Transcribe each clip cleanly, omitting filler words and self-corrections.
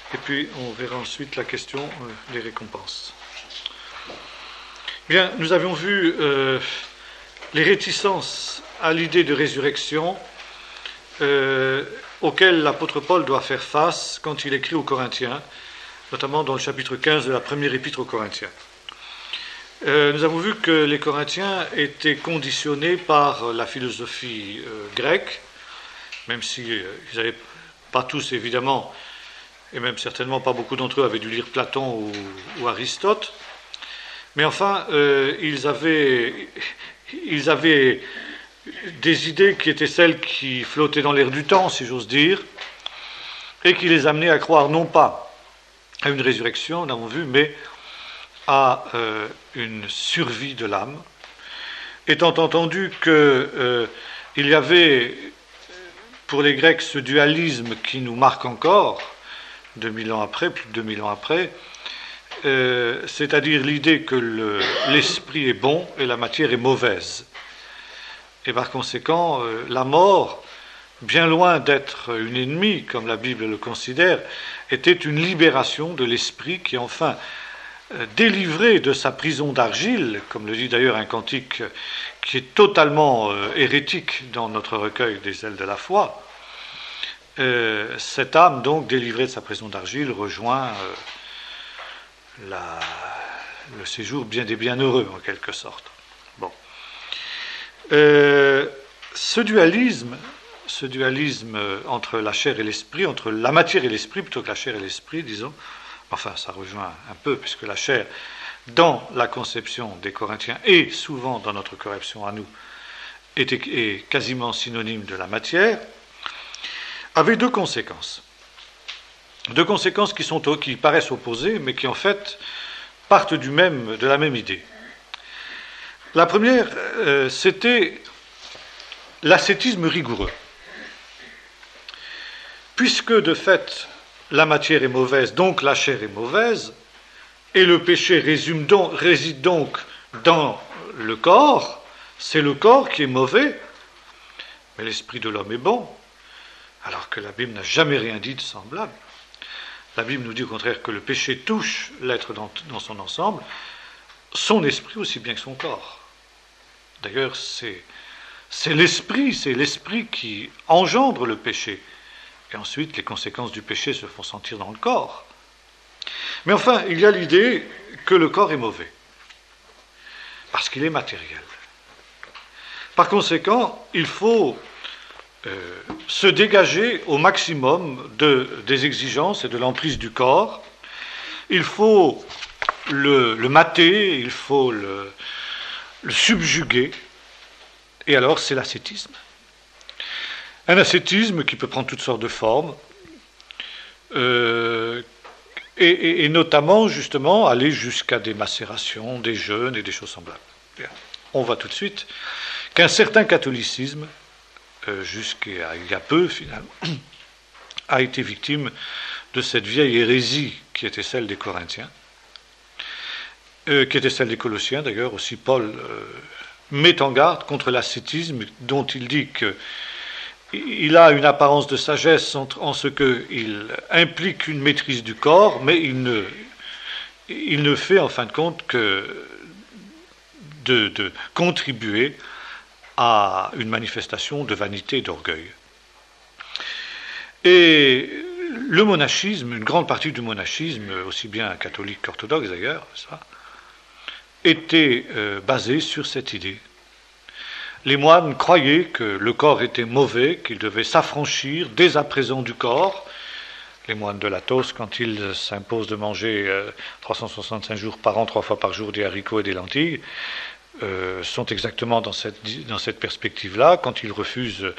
et puis on verra ensuite la question des récompenses. Bien, nous avions vu les réticences à l'idée de résurrection auxquelles l'apôtre Paul doit faire face quand il écrit aux Corinthiens, notamment dans le chapitre 15 de la première épître aux Corinthiens. Nous avons vu que les Corinthiens étaient conditionnés par la philosophie grecque, même si ils n'avaient pas tous évidemment, et même certainement pas beaucoup d'entre eux avaient dû lire Platon ou Aristote, mais enfin ils avaient des idées qui étaient celles qui flottaient dans l'air du temps, si j'ose dire, et qui les amenaient à croire non pas à une résurrection, nous l'avons vu, mais à une survie de l'âme, étant entendu qu'il y avait pour les Grecs ce dualisme qui nous marque encore, 2000 ans après, plus de 2000 ans après, c'est-à-dire l'idée que l'esprit est bon et la matière est mauvaise. Et par conséquent, la mort, bien loin d'être une ennemie, comme la Bible le considère, était une libération de l'esprit qui, enfin, délivré de sa prison d'argile, comme le dit d'ailleurs un cantique qui est totalement hérétique dans notre recueil des ailes de la foi, cette âme, donc, délivrée de sa prison d'argile, rejoint le séjour bien des bienheureux, en quelque sorte. Bon. Ce dualisme entre la chair et l'esprit, entre la matière et l'esprit, plutôt que la chair et l'esprit, disons, enfin, ça rejoint un peu, puisque la chair, dans la conception des Corinthiens, et souvent dans notre conception à nous, est quasiment synonyme de la matière, avait deux conséquences. Deux conséquences qui paraissent opposées, mais qui en fait partent de la même idée. La première, c'était l'ascétisme rigoureux. Puisque de fait, la matière est mauvaise, donc la chair est mauvaise, et le péché réside donc dans le corps, c'est le corps qui est mauvais, mais l'esprit de l'homme est bon, alors que la Bible n'a jamais rien dit de semblable. La Bible nous dit au contraire que le péché touche l'être dans son ensemble, son esprit aussi bien que son corps. D'ailleurs, c'est l'esprit qui engendre le péché. Et ensuite, les conséquences du péché se font sentir dans le corps. Mais enfin, il y a l'idée que le corps est mauvais, parce qu'il est matériel. Par conséquent, il faut se dégager au maximum des exigences et de l'emprise du corps. Il faut le mater, il faut le subjuguer. Et alors, c'est l'ascétisme. Un ascétisme qui peut prendre toutes sortes de formes, et notamment, justement, aller jusqu'à des macérations, des jeûnes et des choses semblables. Bien. On voit tout de suite qu'un certain catholicisme, jusqu'à il y a peu, finalement, a été victime de cette vieille hérésie qui était celle des Corinthiens, qui était celle des Colossiens, d'ailleurs. Aussi Paul met en garde contre l'ascétisme, dont il dit qu'il a une apparence de sagesse en ce qu'il implique une maîtrise du corps, mais il ne fait en fin de compte que de contribuer à une manifestation de vanité et d'orgueil. Et le monachisme, une grande partie du monachisme, aussi bien catholique qu'orthodoxe d'ailleurs, était basé sur cette idée. Les moines croyaient que le corps était mauvais, qu'ils devaient s'affranchir dès à présent du corps. Les moines de l'Athos, quand ils s'imposent de manger 365 jours par an, 3 fois par jour, des haricots et des lentilles, sont exactement dans cette perspective-là. Quand ils refusent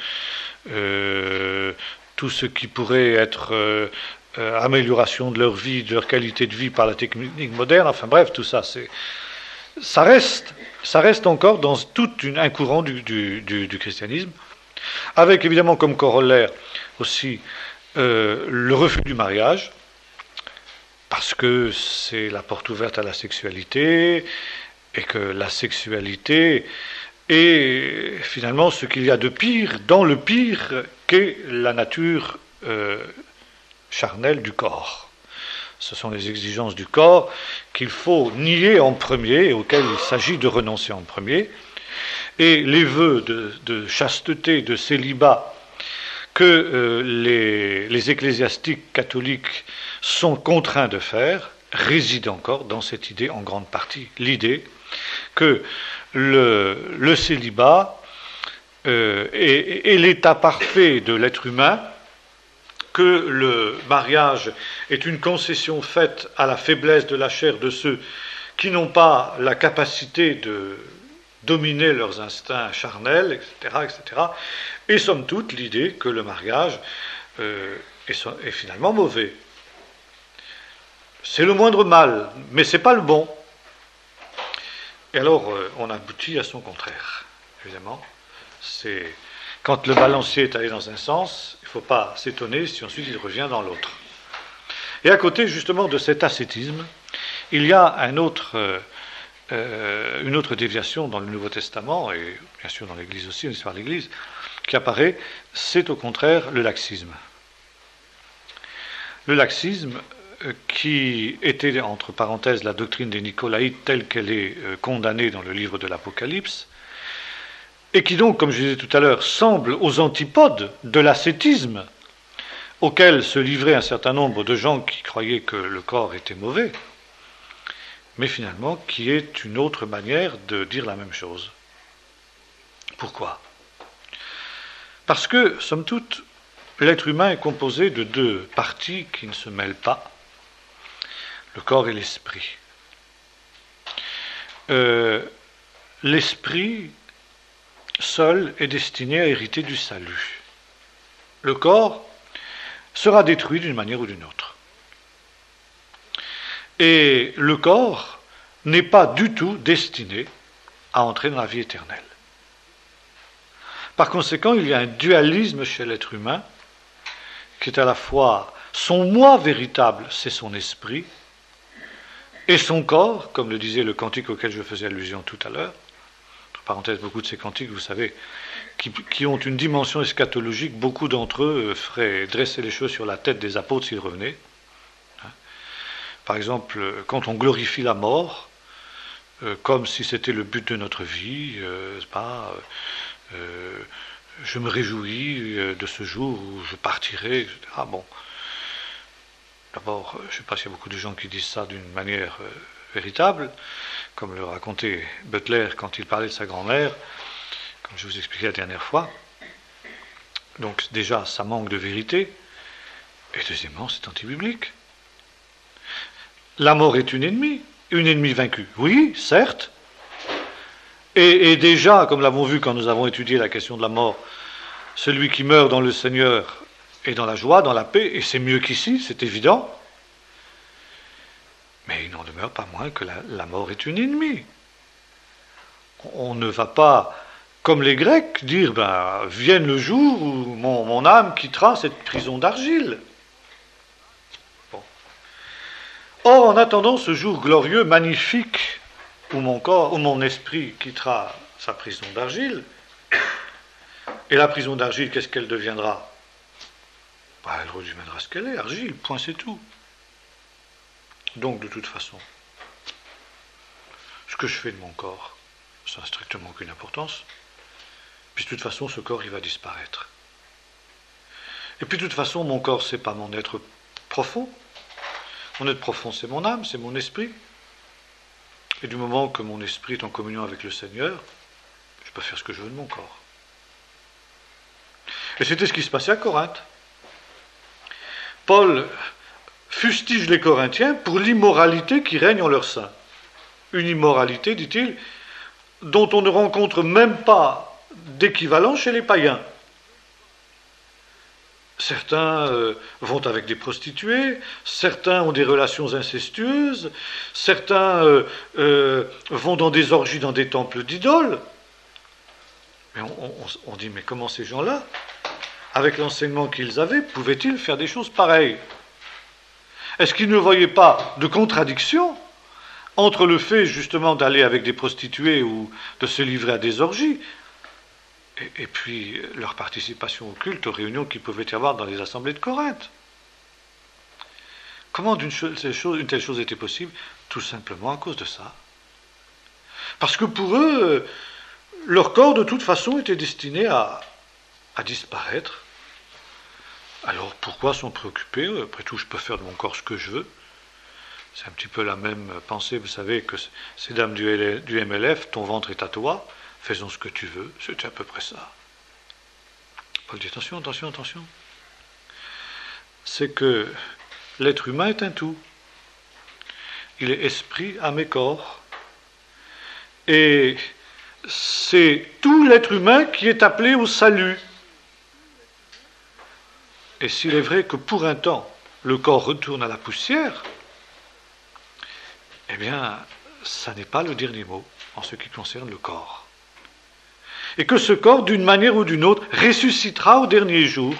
tout ce qui pourrait être amélioration de leur vie, de leur qualité de vie par la technique moderne, enfin bref, tout ça, ça reste encore dans tout un courant du christianisme, avec évidemment comme corollaire aussi le refus du mariage, parce que c'est la porte ouverte à la sexualité, et que la sexualité est finalement ce qu'il y a de pire, dans le pire qu'est la nature charnelle du corps. Ce sont les exigences du corps qu'il faut nier en premier et auxquelles il s'agit de renoncer en premier. Et les vœux de chasteté, de célibat que les ecclésiastiques catholiques sont contraints de faire réside encore dans cette idée en grande partie. L'idée que le célibat est l'état parfait de l'être humain, que le mariage est une concession faite à la faiblesse de la chair de ceux qui n'ont pas la capacité de dominer leurs instincts charnels, etc., etc. Et somme toute, l'idée que le mariage est finalement mauvais. C'est le moindre mal, mais ce n'est pas le bon. Et alors, on aboutit à son contraire, évidemment. C'est quand le balancier est allé dans un sens, il ne faut pas s'étonner si ensuite il revient dans l'autre. Et à côté, justement, de cet ascétisme, il y a une autre déviation dans le Nouveau Testament, et bien sûr dans l'Église aussi, l'histoire de l'Église, qui apparaît, c'est au contraire le laxisme. Le laxisme qui était, entre parenthèses, la doctrine des Nicolaïtes telle qu'elle est condamnée dans le livre de l'Apocalypse, et qui donc, comme je disais tout à l'heure, semble aux antipodes de l'ascétisme auquel se livraient un certain nombre de gens qui croyaient que le corps était mauvais, mais finalement qui est une autre manière de dire la même chose. Pourquoi ? Parce que, somme toute, l'être humain est composé de deux parties qui ne se mêlent pas, le corps et l'esprit. L'esprit seul est destiné à hériter du salut. Le corps sera détruit d'une manière ou d'une autre. Et le corps n'est pas du tout destiné à entrer dans la vie éternelle. Par conséquent, il y a un dualisme chez l'être humain qui est à la fois son moi véritable, c'est son esprit, et son corps, comme le disait le cantique auquel je faisais allusion tout à l'heure. Entre parenthèses, beaucoup de ces cantiques, vous savez, qui ont une dimension eschatologique, beaucoup d'entre eux feraient dresser les cheveux sur la tête des apôtres s'ils revenaient. Par exemple, quand on glorifie la mort, comme si c'était le but de notre vie, je me réjouis de ce jour où je partirai, etc. Bon. D'abord, je ne sais pas s'il y a beaucoup de gens qui disent ça d'une manière véritable, comme le racontait Butler quand il parlait de sa grand-mère, comme je vous expliquais la dernière fois. Donc déjà, ça manque de vérité, et deuxièmement, c'est antibiblique. La mort est une ennemie vaincue. Oui, certes. Et déjà, comme l'avons vu quand nous avons étudié la question de la mort, celui qui meurt dans le Seigneur est dans la joie, dans la paix, et c'est mieux qu'ici, c'est évident. Mais il n'en demeure pas moins que la mort est une ennemie. On ne va pas, comme les Grecs, dire vienne le jour où mon âme quittera cette prison d'argile. Bon. Or, en attendant ce jour glorieux, magnifique, où mon esprit quittera sa prison d'argile, et la prison d'argile, qu'est-ce qu'elle deviendra ? Elle redeviendra ce qu'elle est, argile, point, c'est tout. Donc, de toute façon, ce que je fais de mon corps, ça n'a strictement aucune importance, puis de toute façon, ce corps, il va disparaître. Et puis, de toute façon, mon corps, c'est pas mon être profond. Mon être profond, c'est mon âme, c'est mon esprit. Et du moment que mon esprit est en communion avec le Seigneur, je peux faire ce que je veux de mon corps. Et c'était ce qui se passait à Corinthe. Paul fustige les Corinthiens pour l'immoralité qui règne en leur sein. Une immoralité, dit-il, dont on ne rencontre même pas d'équivalent chez les païens. Certains vont avec des prostituées, certains ont des relations incestueuses, certains vont dans des orgies dans des temples d'idoles. Mais on dit, mais comment ces gens-là, avec l'enseignement qu'ils avaient, pouvaient-ils faire des choses pareilles ? Est-ce qu'ils ne voyaient pas de contradiction entre le fait justement d'aller avec des prostituées ou de se livrer à des orgies et puis leur participation au culte, aux réunions qu'il pouvait y avoir dans les assemblées de Corinthe ? Comment une telle chose était possible? Tout simplement à cause de ça. Parce que pour eux, leur corps de toute façon était destiné à disparaître. Alors pourquoi s'en préoccuper? Après tout, je peux faire de mon corps ce que je veux. C'est un petit peu la même pensée, vous savez, que ces dames du MLF, ton ventre est à toi, faisons ce que tu veux, c'était à peu près ça. Paul dit attention, attention, attention. C'est que l'être humain est un tout. Il est esprit, âme et corps. Et c'est tout l'être humain qui est appelé au salut. Et s'il est vrai que pour un temps, le corps retourne à la poussière, eh bien, ça n'est pas le dernier mot en ce qui concerne le corps. Et que ce corps, d'une manière ou d'une autre, ressuscitera au dernier jour,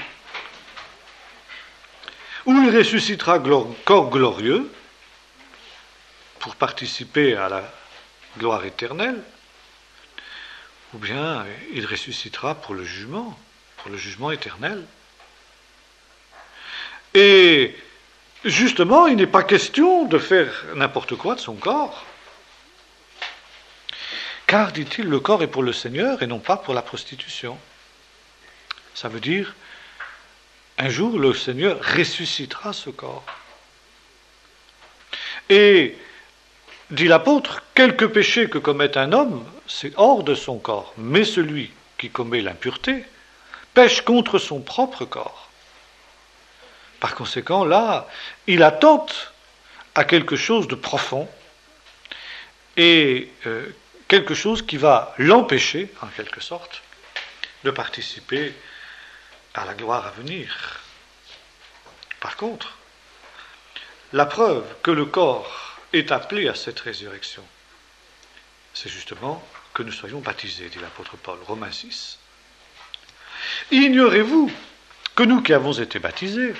où il ressuscitera corps glorieux, pour participer à la gloire éternelle, ou bien il ressuscitera pour le jugement éternel. Et justement, il n'est pas question de faire n'importe quoi de son corps. Car, dit-il, le corps est pour le Seigneur et non pas pour la prostitution. Ça veut dire, un jour, le Seigneur ressuscitera ce corps. Et, dit l'apôtre, quelque péché que commette un homme, c'est hors de son corps. Mais celui qui commet l'impureté pêche contre son propre corps. Par conséquent, là, il attente à quelque chose de profond et quelque chose qui va l'empêcher, en quelque sorte, de participer à la gloire à venir. Par contre, la preuve que le corps est appelé à cette résurrection, c'est justement que nous soyons baptisés, dit l'apôtre Paul, Romains 6. Ignorez-vous que nous qui avons été baptisés,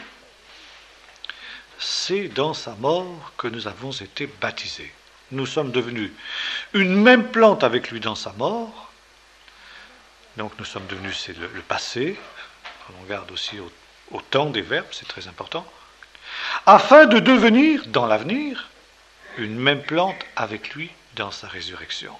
c'est dans sa mort que nous avons été baptisés. Nous sommes devenus une même plante avec lui dans sa mort. Donc nous sommes devenus, c'est le passé. On garde aussi au temps des verbes, c'est très important. Afin de devenir, dans l'avenir, une même plante avec lui dans sa résurrection.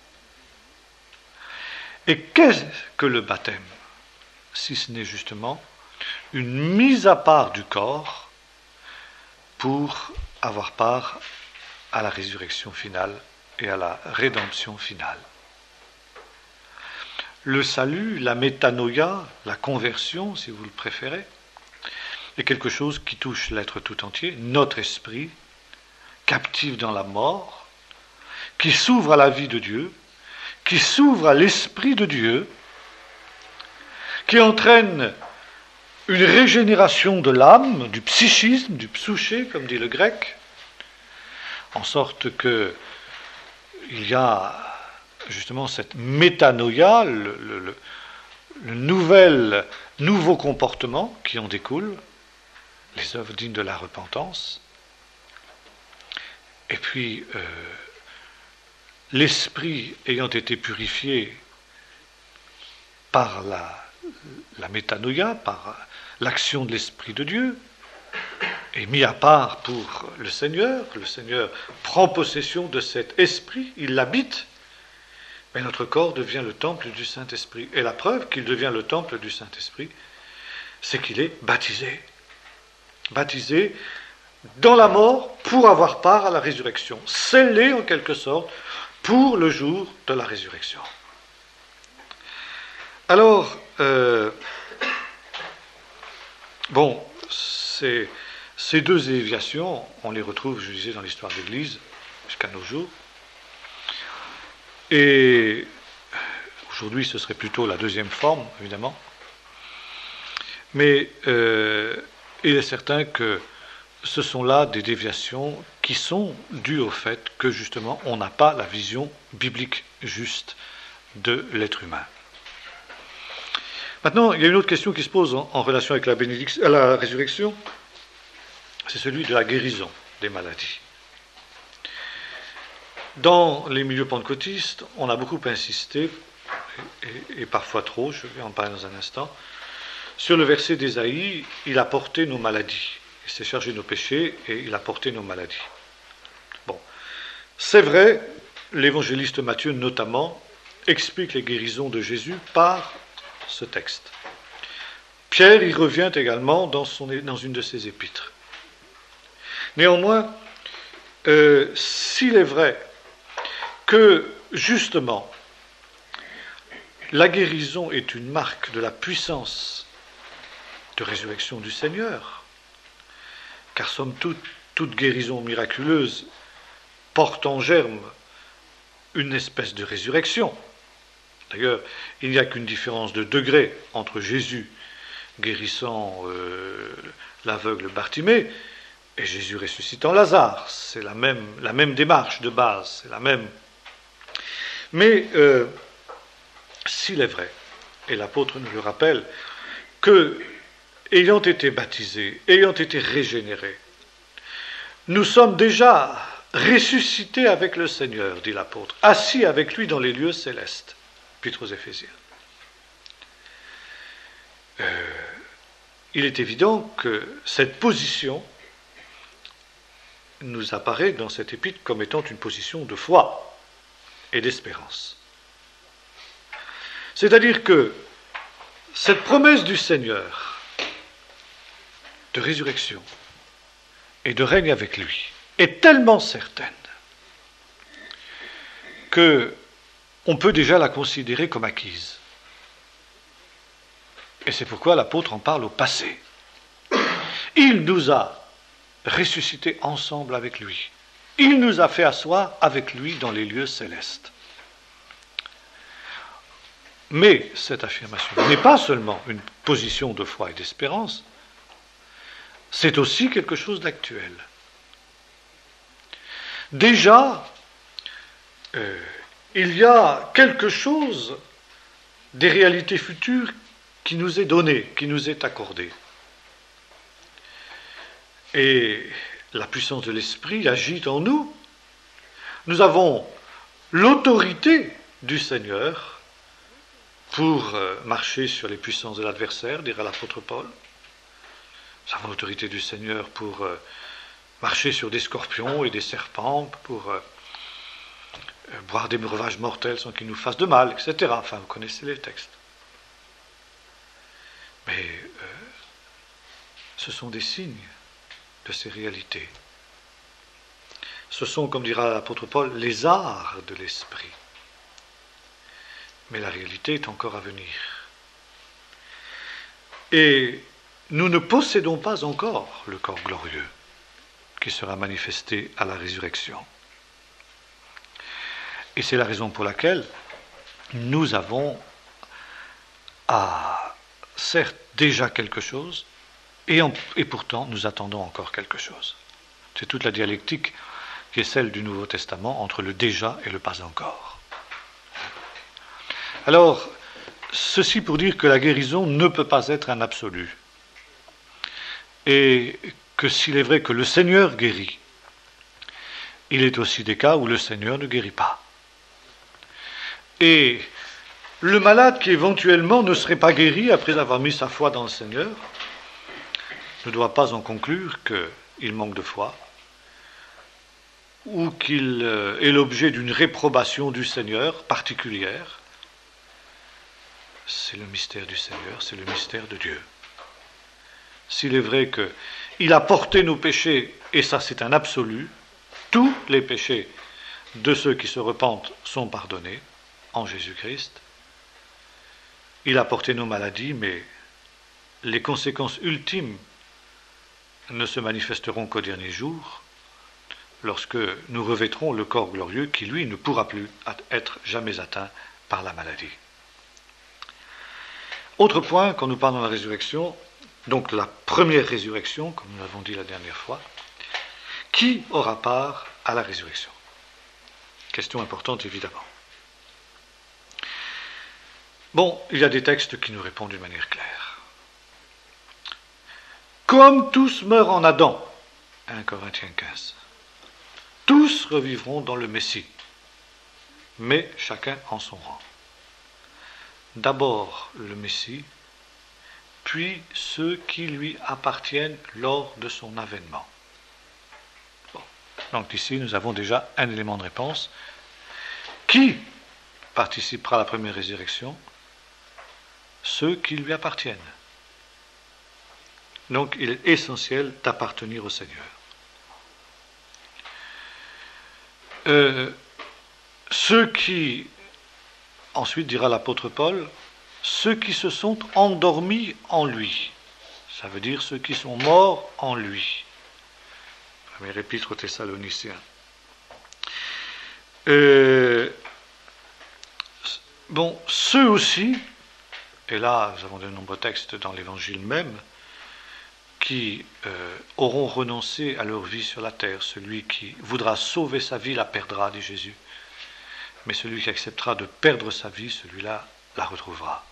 Et qu'est-ce que le baptême, si ce n'est justement une mise à part du corps pour avoir part à la résurrection finale et à la rédemption finale. Le salut, la métanoïa, la conversion, si vous le préférez, est quelque chose qui touche l'être tout entier, notre esprit, captif dans la mort, qui s'ouvre à la vie de Dieu, qui s'ouvre à l'esprit de Dieu, qui entraîne une régénération de l'âme, du psychisme, du psouché, comme dit le grec, en sorte que il y a justement cette métanoïa, le nouveau comportement qui en découle, les œuvres dignes de la repentance, et puis l'esprit ayant été purifié par la métanoïa, par l'action de l'Esprit de Dieu, est mis à part pour le Seigneur prend possession de cet esprit, il l'habite, mais notre corps devient le temple du Saint-Esprit. Et la preuve qu'il devient le temple du Saint-Esprit, c'est qu'il est baptisé. Baptisé dans la mort pour avoir part à la résurrection, scellé en quelque sorte pour le jour de la résurrection. Alors, ces deux déviations, on les retrouve, je disais, dans l'histoire de l'Église, jusqu'à nos jours. Et aujourd'hui, ce serait plutôt la deuxième forme, évidemment. Mais il est certain que ce sont là des déviations qui sont dues au fait que, justement, on n'a pas la vision biblique juste de l'être humain. Maintenant, il y a une autre question qui se pose en relation avec la résurrection, c'est celui de la guérison des maladies. Dans les milieux pentecôtistes, on a beaucoup insisté, et parfois trop, je vais en parler dans un instant, sur le verset d'Ésaïe, « Il a porté nos maladies ». Il s'est chargé de nos péchés et il a porté nos maladies. Bon, c'est vrai, l'évangéliste Matthieu notamment explique les guérisons de Jésus par ce texte. Pierre y revient également dans une de ses épîtres. Néanmoins, s'il est vrai que, justement, la guérison est une marque de la puissance de résurrection du Seigneur, car somme toute guérison miraculeuse porte en germe une espèce de résurrection. D'ailleurs, il n'y a qu'une différence de degré entre Jésus guérissant l'aveugle Bartimée et Jésus ressuscitant Lazare. C'est la même démarche de base, c'est la même. Mais s'il est vrai, et l'apôtre nous le rappelle, que, ayant été baptisés, ayant été régénérés, nous sommes déjà ressuscités avec le Seigneur, dit l'apôtre, assis avec lui dans les lieux célestes. Épître aux Éphésiens. Il est évident que cette position nous apparaît dans cette épître comme étant une position de foi et d'espérance. C'est-à-dire que cette promesse du Seigneur de résurrection et de règne avec lui est tellement certaine que on peut déjà la considérer comme acquise. Et c'est pourquoi l'apôtre en parle au passé. Il nous a ressuscités ensemble avec lui. Il nous a fait asseoir avec lui dans les lieux célestes. Mais cette affirmation n'est pas seulement une position de foi et d'espérance, c'est aussi quelque chose d'actuel. Déjà, il y a quelque chose des réalités futures qui nous est donné, qui nous est accordé. Et la puissance de l'Esprit agit en nous. Nous avons l'autorité du Seigneur pour marcher sur les puissances de l'adversaire, dira l'apôtre Paul. Nous avons l'autorité du Seigneur pour marcher sur des scorpions et des serpents, pour boire des breuvages mortels sans qu'ils nous fassent de mal, etc. Enfin, vous connaissez les textes. Mais ce sont des signes de ces réalités. Ce sont, comme dira l'apôtre Paul, les arts de l'esprit. Mais la réalité est encore à venir. Et nous ne possédons pas encore le corps glorieux qui sera manifesté à la résurrection. Et c'est la raison pour laquelle nous avons certes déjà quelque chose, et pourtant nous attendons encore quelque chose. C'est toute la dialectique qui est celle du Nouveau Testament entre le déjà et le pas encore. Alors, ceci pour dire que la guérison ne peut pas être un absolu. Et que s'il est vrai que le Seigneur guérit, il est aussi des cas où le Seigneur ne guérit pas. Et le malade qui éventuellement ne serait pas guéri après avoir mis sa foi dans le Seigneur ne doit pas en conclure qu'il manque de foi ou qu'il est l'objet d'une réprobation du Seigneur particulière. C'est le mystère du Seigneur, c'est le mystère de Dieu. S'il est vrai qu'il a porté nos péchés, et ça c'est un absolu, tous les péchés de ceux qui se repentent sont pardonnés en Jésus-Christ. Il a porté nos maladies, mais les conséquences ultimes ne se manifesteront qu'au dernier jour, lorsque nous revêtrons le corps glorieux qui, lui, ne pourra plus être jamais atteint par la maladie. Autre point, quand nous parlons de la résurrection, donc la première résurrection, comme nous l'avons dit la dernière fois, qui aura part à la résurrection? Question importante, évidemment. Bon, il y a des textes qui nous répondent d'une manière claire. Comme tous meurent en Adam, 1 Corinthiens 15, tous revivront dans le Messie, mais chacun en son rang. D'abord le Messie, puis ceux qui lui appartiennent lors de son avènement. Bon. Donc ici, nous avons déjà un élément de réponse. Qui participera à la première résurrection? Ceux qui lui appartiennent. Donc il est essentiel d'appartenir au Seigneur. Ceux qui, ensuite dira l'apôtre Paul, ceux qui se sont endormis en lui. Ça veut dire ceux qui sont morts en lui. Premier épître aux Thessaloniciens. Bon, ceux aussi, et là nous avons de nombreux textes dans l'Évangile même, qui auront renoncé à leur vie sur la terre. Celui qui voudra sauver sa vie la perdra, dit Jésus. Mais celui qui acceptera de perdre sa vie, celui-là la retrouvera.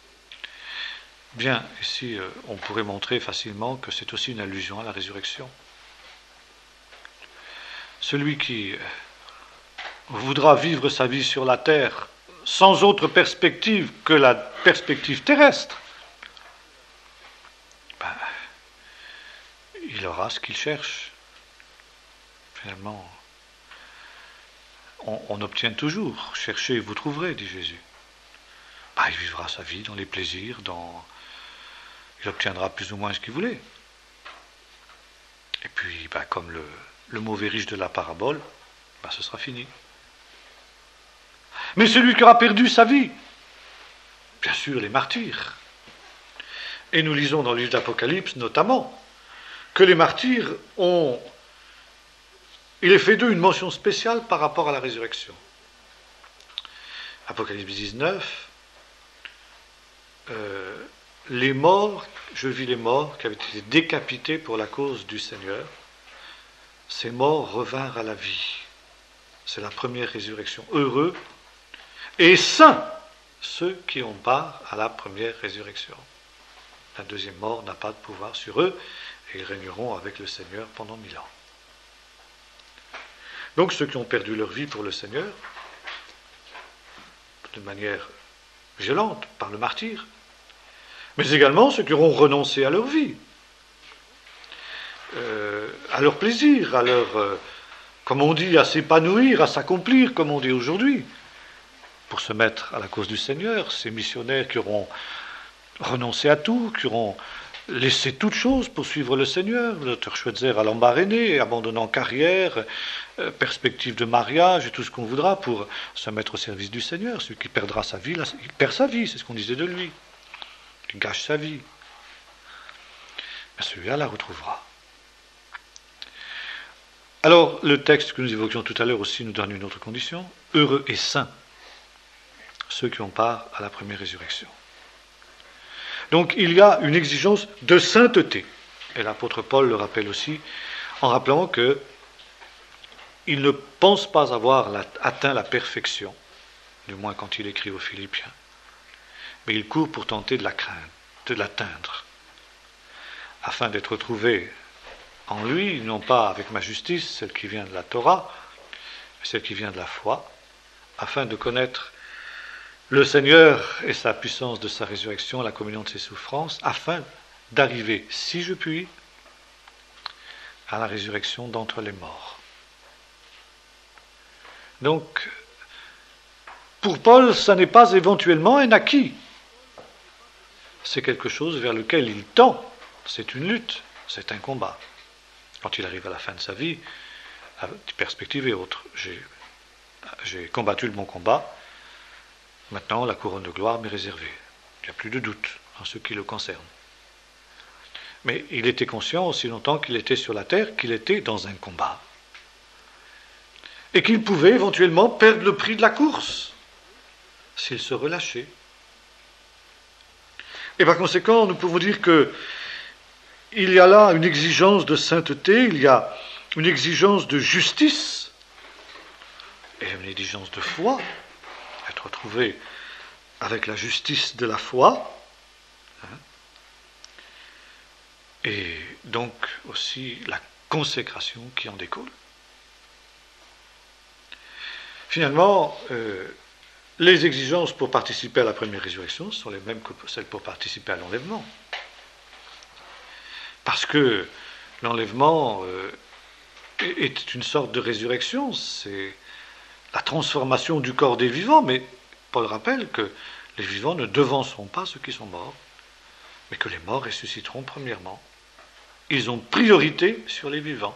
Bien, ici, on pourrait montrer facilement que c'est aussi une allusion à la résurrection. Celui qui voudra vivre sa vie sur la terre sans autre perspective que la perspective terrestre, il aura ce qu'il cherche. Finalement, on obtient toujours. Cherchez et vous trouverez, dit Jésus. Il vivra sa vie dans les plaisirs, il obtiendra plus ou moins ce qu'il voulait. Et puis, comme le mauvais riche de la parabole, ce sera fini. Mais celui qui aura perdu sa vie, bien sûr, les martyrs. Et nous lisons dans le livre d'Apocalypse, notamment, que les martyrs il est fait d'eux une mention spéciale par rapport à la résurrection. Apocalypse 19, les morts, je vis les morts qui avaient été décapités pour la cause du Seigneur, ces morts revinrent à la vie. C'est la première résurrection. Heureux et saints ceux qui ont part à la première résurrection. La deuxième mort n'a pas de pouvoir sur eux, et ils régneront avec le Seigneur pendant 1000 ans. Donc ceux qui ont perdu leur vie pour le Seigneur, de manière violente, par le martyre, mais également ceux qui auront renoncé à leur vie, à leur plaisir, à leur, comme on dit, à s'épanouir, à s'accomplir, comme on dit aujourd'hui, pour se mettre à la cause du Seigneur, ces missionnaires qui auront renoncé à tout, qui auront laissé toute chose pour suivre le Seigneur, le docteur Schweitzer à l'Embarréné, abandonnant carrière, perspective de mariage et tout ce qu'on voudra pour se mettre au service du Seigneur. Celui qui perdra sa vie, il perd sa vie, c'est ce qu'on disait de lui. Il gâche sa vie. Mais celui-là la retrouvera. Alors, le texte que nous évoquions tout à l'heure aussi nous donne une autre condition. Heureux et saints, ceux qui ont part à la première résurrection. Donc il y a une exigence de sainteté. Et l'apôtre Paul le rappelle aussi, en rappelant qu'il ne pense pas avoir atteint la perfection, du moins quand il écrit aux Philippiens, mais il court pour tenter de l'atteindre, afin d'être trouvé en lui, non pas avec ma justice, celle qui vient de la Torah, mais celle qui vient de la foi, afin de connaître le Seigneur et sa puissance de sa résurrection, la communion de ses souffrances, afin d'arriver, si je puis, à la résurrection d'entre les morts. Donc, pour Paul, ça n'est pas éventuellement un acquis. C'est quelque chose vers lequel il tend. C'est une lutte, c'est un combat. Quand il arrive à la fin de sa vie, la perspective est autre. J'ai combattu le bon combat. Maintenant, la couronne de gloire m'est réservée. Il n'y a plus de doute en ce qui le concerne. Mais il était conscient, aussi longtemps qu'il était sur la terre, qu'il était dans un combat. Et qu'il pouvait éventuellement perdre le prix de la course s'il se relâchait. Et par conséquent, nous pouvons dire que il y a là une exigence de sainteté, il y a une exigence de justice et une exigence de foi, être retrouvé avec la justice de la foi, et donc aussi la consécration qui en découle. Finalement, les exigences pour participer à la première résurrection sont les mêmes que celles pour participer à l'enlèvement. Parce que l'enlèvement est une sorte de résurrection, c'est la transformation du corps des vivants, mais Paul rappelle que les vivants ne devanceront pas ceux qui sont morts, mais que les morts ressusciteront premièrement. Ils ont priorité sur les vivants.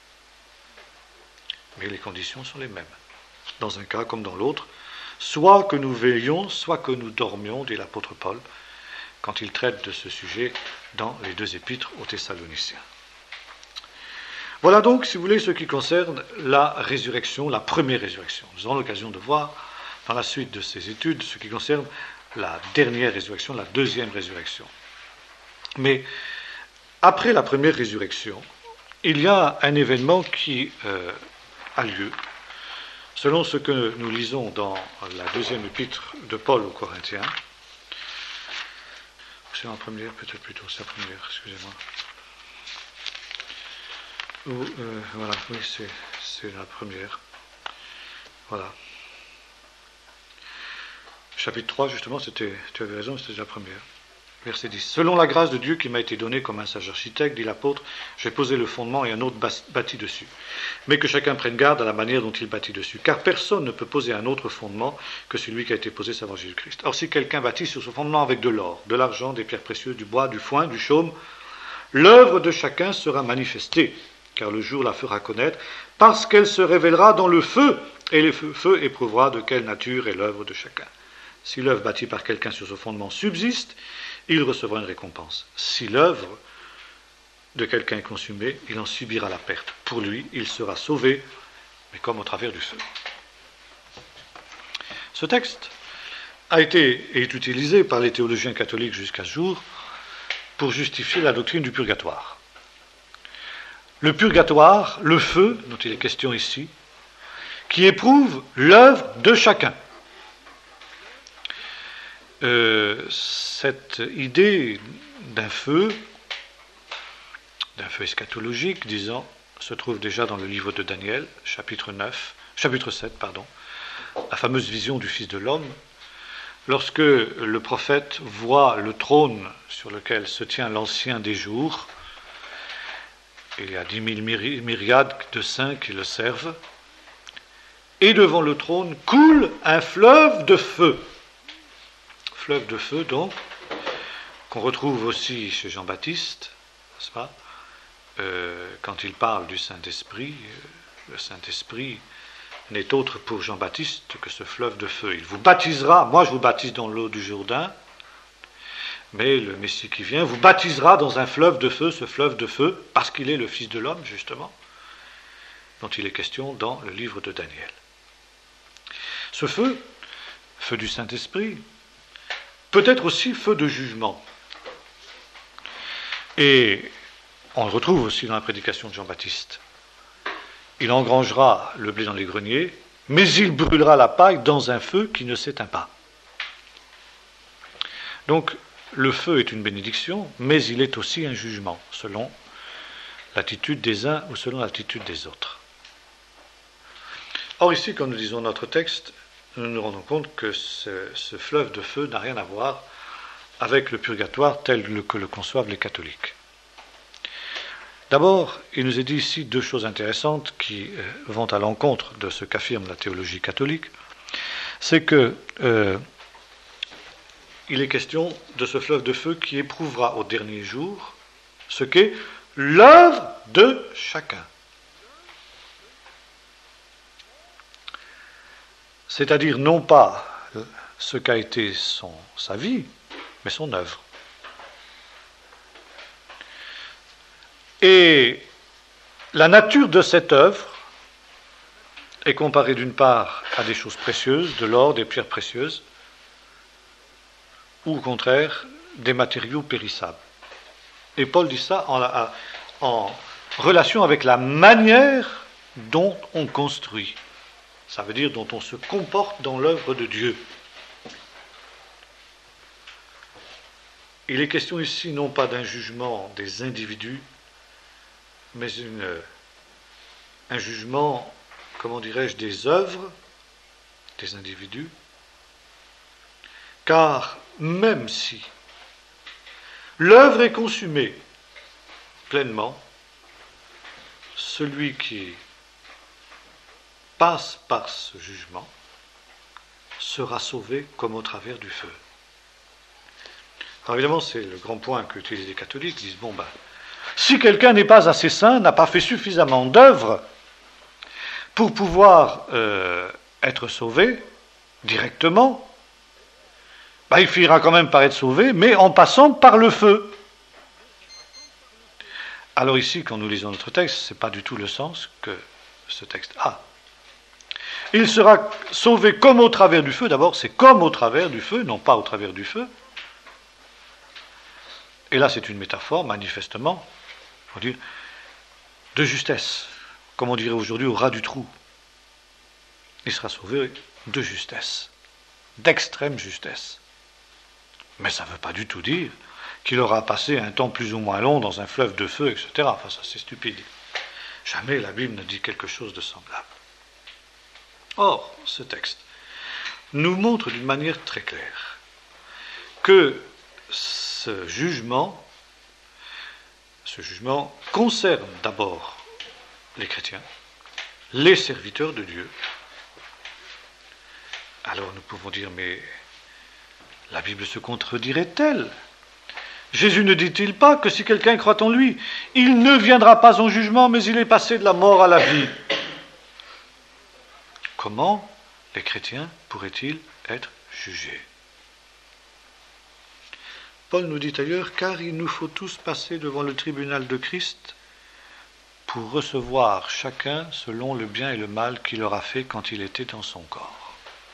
Mais les conditions sont les mêmes. Dans un cas comme dans l'autre, soit que nous veillions, soit que nous dormions, dit l'apôtre Paul, quand il traite de ce sujet dans les 2 épîtres aux Thessaloniciens. Voilà donc, si vous voulez, ce qui concerne la résurrection, la première résurrection. Nous aurons l'occasion de voir, dans la suite de ces études, ce qui concerne la dernière résurrection, la deuxième résurrection. Mais, après la première résurrection, il y a un événement qui a lieu, selon ce que nous lisons dans la 2e épître de Paul aux Corinthiens. C'est la première, peut-être plutôt, c'est la première, excusez-moi. Voilà, oui, c'est la première. Voilà. Chapitre 3, justement, tu avais raison, c'était la première. Verset 10. Selon la grâce de Dieu qui m'a été donnée comme un sage architecte, dit l'apôtre, j'ai posé le fondement et un autre bâti dessus. Mais que chacun prenne garde à la manière dont il bâtit dessus. Car personne ne peut poser un autre fondement que celui qui a été posé, savoir Jésus-Christ. Or, si quelqu'un bâtit sur ce fondement avec de l'or, de l'argent, des pierres précieuses, du bois, du foin, du chaume, l'œuvre de chacun sera manifestée, car le jour la fera connaître, parce qu'elle se révélera dans le feu, et le feu éprouvera de quelle nature est l'œuvre de chacun. Si l'œuvre bâtie par quelqu'un sur ce fondement subsiste, il recevra une récompense. Si l'œuvre de quelqu'un est consumée, il en subira la perte. Pour lui, il sera sauvé, mais comme au travers du feu. Ce texte a été et est utilisé par les théologiens catholiques jusqu'à ce jour pour justifier la doctrine du purgatoire. Le purgatoire, le feu, dont il est question ici, qui éprouve l'œuvre de chacun. Cette idée d'un feu eschatologique, disons, se trouve déjà dans le livre de Daniel, chapitre 7, la fameuse vision du Fils de l'homme, lorsque le prophète voit le trône sur lequel se tient l'Ancien des jours. Il y a 10 000 myriades de saints qui le servent, et devant le trône coule un fleuve de feu. Fleuve de feu, donc, qu'on retrouve aussi chez Jean-Baptiste, n'est-ce pas, quand il parle du Saint-Esprit. Le Saint-Esprit n'est autre pour Jean-Baptiste que ce fleuve de feu. Il vous baptisera, moi je vous baptise dans l'eau du Jourdain, mais le Messie qui vient vous baptisera dans un fleuve de feu, ce fleuve de feu, parce qu'il est le Fils de l'homme, justement, dont il est question dans le livre de Daniel. Ce feu, feu du Saint-Esprit, peut être aussi feu de jugement. Et on le retrouve aussi dans la prédication de Jean-Baptiste. Il engrangera le blé dans les greniers, mais il brûlera la paille dans un feu qui ne s'éteint pas. Donc, le feu est une bénédiction, mais il est aussi un jugement, selon l'attitude des uns ou selon l'attitude des autres. Or ici, quand nous lisons notre texte, nous nous rendons compte que ce fleuve de feu n'a rien à voir avec le purgatoire tel que le conçoivent les catholiques. D'abord, il nous est dit ici 2 choses intéressantes qui vont à l'encontre de ce qu'affirme la théologie catholique. C'est que il est question de ce fleuve de feu qui éprouvera au dernier jour ce qu'est l'œuvre de chacun. C'est-à-dire non pas ce qu'a été sa vie, mais son œuvre. Et la nature de cette œuvre est comparée d'une part à des choses précieuses, de l'or, des pierres précieuses, ou au contraire des matériaux périssables. Et Paul dit ça en relation avec la manière dont on construit. Ça veut dire dont on se comporte dans l'œuvre de Dieu. Il est question ici non pas d'un jugement des individus, mais un jugement, comment dirais-je, des œuvres des individus. Car même si l'œuvre est consumée, pleinement, celui qui passe par ce jugement sera sauvé comme au travers du feu. Alors évidemment, c'est le grand point qu'utilisent les catholiques. Ils disent, si quelqu'un n'est pas assez saint, n'a pas fait suffisamment d'œuvres pour pouvoir être sauvé directement, il finira quand même par être sauvé, mais en passant par le feu. Alors ici, quand nous lisons notre texte, ce n'est pas du tout le sens que ce texte a. Il sera sauvé comme au travers du feu. D'abord, c'est comme au travers du feu, non pas au travers du feu. Et là, c'est une métaphore, manifestement, on va dire, de justesse, comme on dirait aujourd'hui au ras du trou. Il sera sauvé de justesse, d'extrême justesse. Mais ça ne veut pas du tout dire qu'il aura passé un temps plus ou moins long dans un fleuve de feu, etc. Enfin, ça, c'est stupide. Jamais la Bible ne dit quelque chose de semblable. Or, ce texte nous montre d'une manière très claire que ce jugement concerne d'abord les chrétiens, les serviteurs de Dieu. Alors nous pouvons dire, mais la Bible se contredirait-elle ? Jésus ne dit-il pas que si quelqu'un croit en lui, il ne viendra pas en jugement, mais il est passé de la mort à la vie ? Comment les chrétiens pourraient-ils être jugés ? Paul nous dit ailleurs, car il nous faut tous passer devant le tribunal de Christ pour recevoir chacun selon le bien et le mal qu'il aura fait quand il était dans son corps.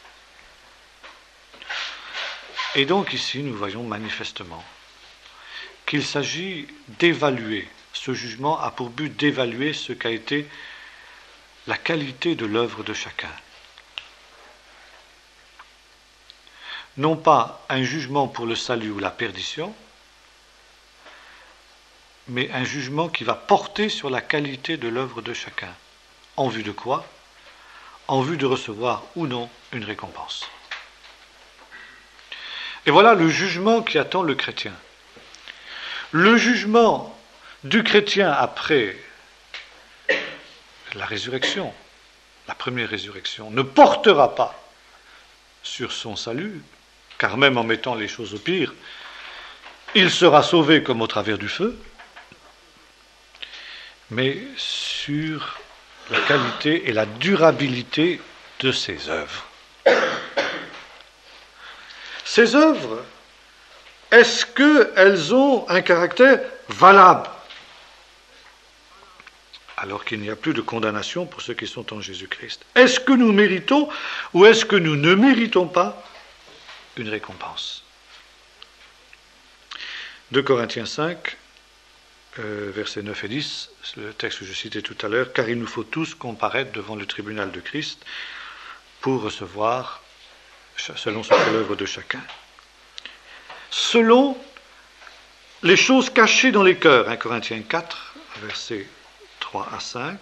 Et donc ici, nous voyons manifestement qu'il s'agit d'évaluer. Ce jugement a pour but d'évaluer ce qu'a été la qualité de l'œuvre de chacun. Non pas un jugement pour le salut ou la perdition, mais un jugement qui va porter sur la qualité de l'œuvre de chacun. En vue de quoi ? En vue de recevoir ou non une récompense. Et voilà le jugement qui attend le chrétien. Le jugement du chrétien après la résurrection, la première résurrection, ne portera pas sur son salut, car même en mettant les choses au pire, il sera sauvé comme au travers du feu, mais sur la qualité et la durabilité de ses œuvres. Ces œuvres, est-ce qu'elles ont un caractère valable ? Alors qu'il n'y a plus de condamnation pour ceux qui sont en Jésus-Christ. Est-ce que nous méritons ou est-ce que nous ne méritons pas une récompense ? 2 Corinthiens 5, versets 9 et 10, c'est le texte que je citais tout à l'heure, car il nous faut tous comparaître devant le tribunal de Christ pour recevoir selon ce qu'est l'œuvre de chacun. Selon les choses cachées dans les cœurs, 1 Corinthiens 4, versets 3 à 5,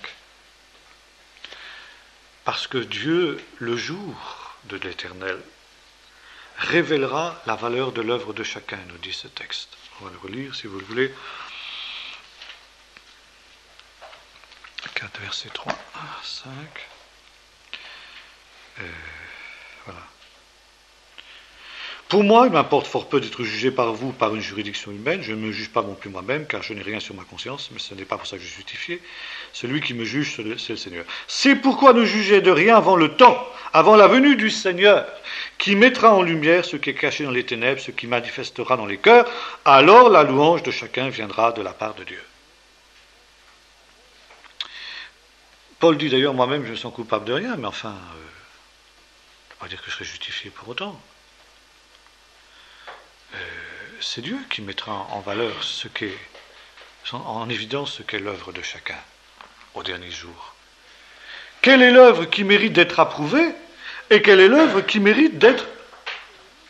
parce que Dieu, le jour de l'Éternel, révélera la valeur de l'œuvre de chacun, nous dit ce texte. On va le relire si vous le voulez. 4, versets 3 à 5. Voilà. Pour moi, il m'importe fort peu d'être jugé par vous, par une juridiction humaine. Je ne me juge pas non plus moi-même, car je n'ai rien sur ma conscience, mais ce n'est pas pour ça que je suis justifié. Celui qui me juge, c'est le Seigneur. C'est pourquoi ne jugez de rien avant le temps, avant la venue du Seigneur, qui mettra en lumière ce qui est caché dans les ténèbres, ce qui manifestera dans les cœurs. Alors la louange de chacun viendra de la part de Dieu. Paul dit d'ailleurs, moi-même, je me sens coupable de rien, mais enfin, je ne peux pas dire que je serai justifié pour autant. C'est Dieu qui mettra en valeur en évidence ce qu'est l'œuvre de chacun au dernier jour. Quelle est l'œuvre qui mérite d'être approuvée et quelle est l'œuvre qui mérite d'être désapprouvée ?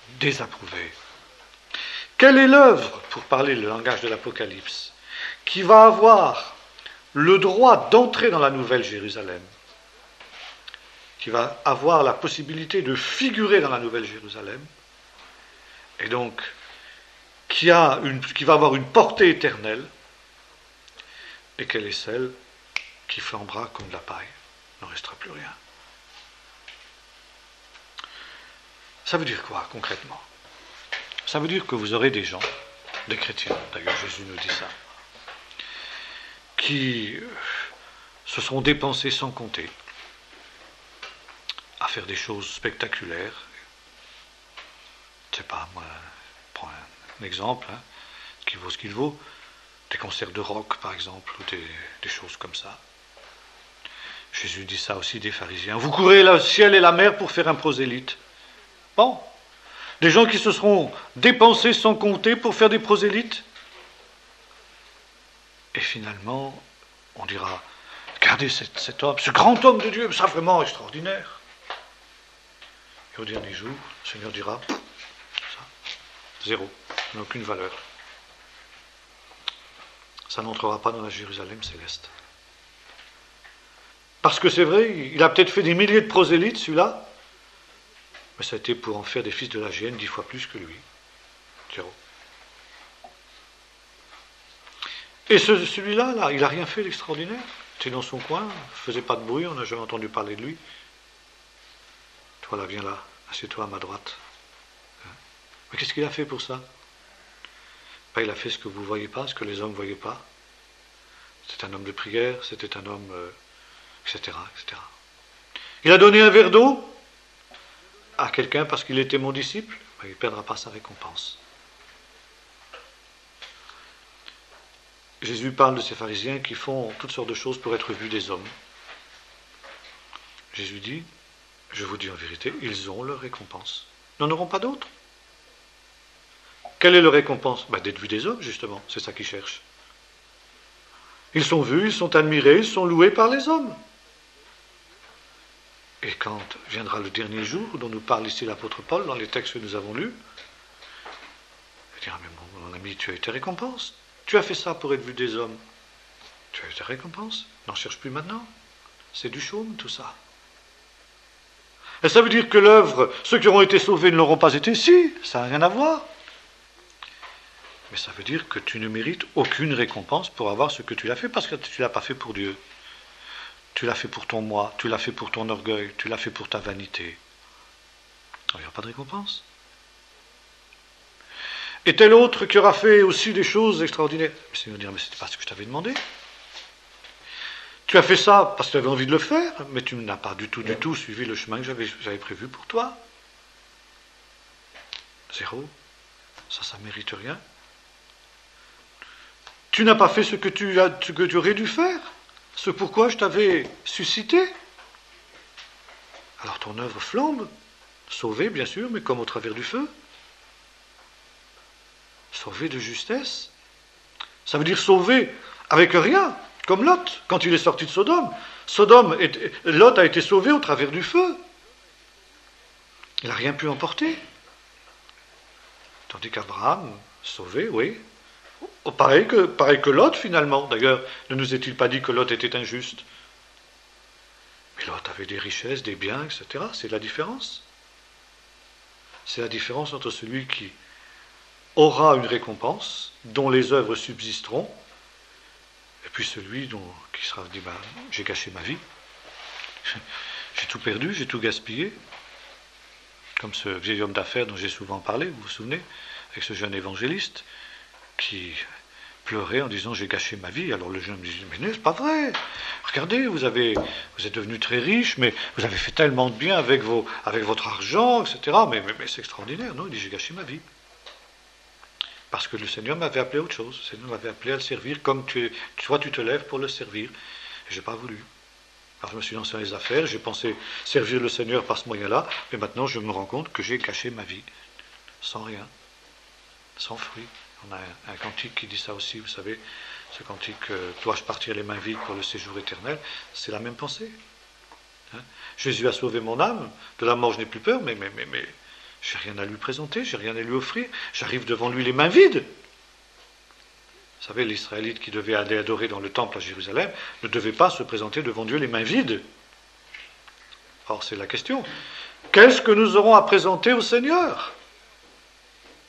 Quelle est l'œuvre, pour parler le langage de l'Apocalypse, qui va avoir le droit d'entrer dans la Nouvelle Jérusalem, qui va avoir la possibilité de figurer dans la Nouvelle Jérusalem, et donc qui va avoir une portée éternelle, et quelle est celle qui flambera comme de la paille. Il ne restera plus rien. Ça veut dire quoi concrètement? Ça veut dire que vous aurez des gens, des chrétiens, d'ailleurs Jésus nous dit ça, qui se seront dépensés sans compter à faire des choses spectaculaires. Je ne sais pas, moi, je prends un exemple qui vaut ce qu'il vaut, des concerts de rock par exemple, ou des choses comme ça. Jésus dit ça aussi des pharisiens. Vous courez le ciel et la mer pour faire un prosélyte. Bon, des gens qui se seront dépensés sans compter pour faire des prosélytes. Et finalement, on dira, regardez cet homme, ce grand homme de Dieu, ça vraiment extraordinaire. Et au dernier jour, le Seigneur dira, ça, zéro, n'a aucune valeur. Ça n'entrera pas dans la Jérusalem céleste. Parce que c'est vrai, il a peut-être fait des milliers de prosélytes, celui-là, mais ça a été pour en faire des fils de la géhenne 10 fois plus que lui. Zéro. Et celui-là, là, il n'a rien fait d'extraordinaire. Il était dans son coin, il ne faisait pas de bruit, on n'a jamais entendu parler de lui. Toi là, viens là, assieds-toi à ma droite. Mais qu'est-ce qu'il a fait pour ça? Ben, il a fait ce que vous ne voyez pas, ce que les hommes ne voyaient pas. C'était un homme de prière, c'était un homme... etc., etc. Il a donné un verre d'eau à quelqu'un parce qu'il était mon disciple, ben, il ne perdra pas sa récompense. Jésus parle de ces pharisiens qui font toutes sortes de choses pour être vus des hommes. Jésus dit, je vous dis en vérité, ils ont leur récompense. Ils n'en auront pas d'autre. Quelle est leur récompense? Ben, d'être vus des hommes, justement, c'est ça qu'ils cherchent. Ils sont vus, ils sont admirés, ils sont loués par les hommes. Et quand viendra le dernier jour, dont nous parle ici l'apôtre Paul, dans les textes que nous avons lus, il dira, mais mon ami, tu as eu tes récompenses. Tu as fait ça pour être vu des hommes. Tu as eu tes récompenses. N'en cherche plus maintenant. C'est du chaume, tout ça. Et ça veut dire que l'œuvre, ceux qui auront été sauvés ne l'auront pas été? Si, ça n'a rien à voir. Mais ça veut dire que tu ne mérites aucune récompense pour avoir ce que tu l'as fait, parce que tu ne l'as pas fait pour Dieu. Tu l'as fait pour ton moi, tu l'as fait pour ton orgueil, tu l'as fait pour ta vanité. Il n'y a pas de récompense. Et tel autre qui aura fait aussi des choses extraordinaires. Le Seigneur dira, mais ce n'était pas ce que je t'avais demandé. Tu as fait ça parce que tu avais envie de le faire, mais tu n'as pas du tout suivi le chemin que j'avais prévu pour toi. Zéro. Ça ne mérite rien. Tu n'as pas fait ce que tu aurais dû faire, ce pourquoi je t'avais suscité. Alors ton œuvre flambe, sauvée bien sûr, mais comme au travers du feu. Sauvé de justesse. Ça veut dire sauvé avec rien, comme Lot, quand il est sorti de Sodome. Lot a été sauvé au travers du feu. Il n'a rien pu emporter. Tandis qu'Abraham, sauvé, oui. Pareil que Lot, finalement. D'ailleurs, ne nous est-il pas dit que Lot était injuste? Mais Lot avait des richesses, des biens, etc. C'est la différence. C'est la différence entre celui qui aura une récompense, dont les œuvres subsisteront, et puis celui qui sera dit, j'ai gâché ma vie, j'ai tout perdu, j'ai tout gaspillé, comme ce vieil homme d'affaires dont j'ai souvent parlé, vous vous souvenez, avec ce jeune évangéliste, qui pleurait en disant, j'ai gâché ma vie. Alors le jeune me dit, mais non, c'est pas vrai, regardez, vous êtes devenu très riche, mais vous avez fait tellement de bien avec votre argent, etc., mais c'est extraordinaire. Non, il dit, j'ai gâché ma vie. Parce que le Seigneur m'avait appelé à autre chose. Le Seigneur m'avait appelé à le servir comme toi tu te lèves pour le servir. Et je n'ai pas voulu. Alors je me suis lancé dans les affaires, j'ai pensé servir le Seigneur par ce moyen-là, mais maintenant je me rends compte que j'ai gâché ma vie. Sans rien. Sans fruit. On a un cantique qui dit ça aussi, vous savez, ce cantique « Dois-je partir les mains vides pour le séjour éternel ?» C'est la même pensée. Jésus a sauvé mon âme, de la mort je n'ai plus peur, mais j'ai rien à lui présenter, j'ai rien à lui offrir. J'arrive devant lui les mains vides. Vous savez, l'Israélite qui devait aller adorer dans le temple à Jérusalem ne devait pas se présenter devant Dieu les mains vides. Or, c'est la question. Qu'est-ce que nous aurons à présenter au Seigneur?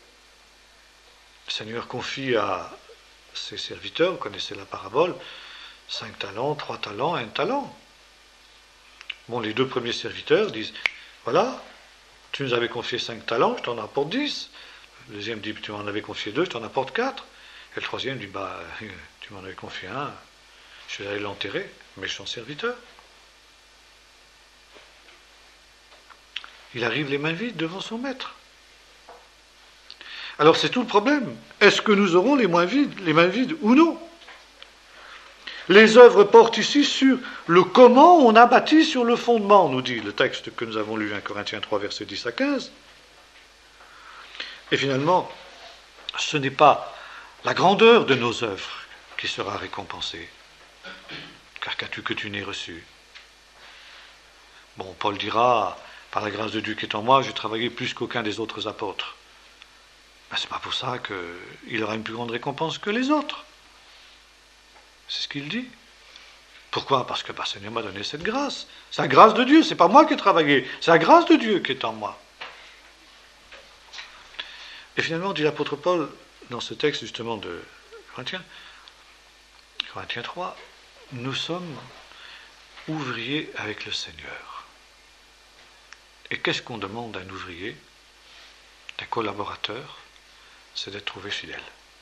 Le Seigneur confie à ses serviteurs, vous connaissez la parabole, 5 talents, 3 talents, 1 talent. Bon, les 2 premiers serviteurs disent, voilà, tu nous avais confié 5 talents, je t'en apporte 10. Le deuxième dit, tu m'en avais confié 2, je t'en apporte 4. Et le troisième dit, tu m'en avais confié 1, je vais aller l'enterrer, méchant serviteur. Il arrive les mains vides devant son maître. Alors c'est tout le problème. Est-ce que nous aurons les mains vides ou non? Les œuvres portent ici sur le comment on a bâti sur le fondement, nous dit le texte que nous avons lu, 1 Corinthiens 3, versets 10 à 15. Et finalement, ce n'est pas la grandeur de nos œuvres qui sera récompensée. Car qu'as-tu que tu n'aies reçu? Bon, Paul dira, par la grâce de Dieu qui est en moi, j'ai travaillé plus qu'aucun des autres apôtres. Ben, c'est pas pour ça qu'il aura une plus grande récompense que les autres. C'est ce qu'il dit. Pourquoi? Parce que le Seigneur m'a donné cette grâce. C'est la grâce de Dieu, c'est pas moi qui ai travaillé, c'est la grâce de Dieu qui est en moi. Et finalement, dit l'apôtre Paul, dans ce texte justement de Corinthiens 3, nous sommes ouvriers avec le Seigneur. Et qu'est-ce qu'on demande d'un ouvrier, d'un collaborateur? C'est d'être trouvé fidèle.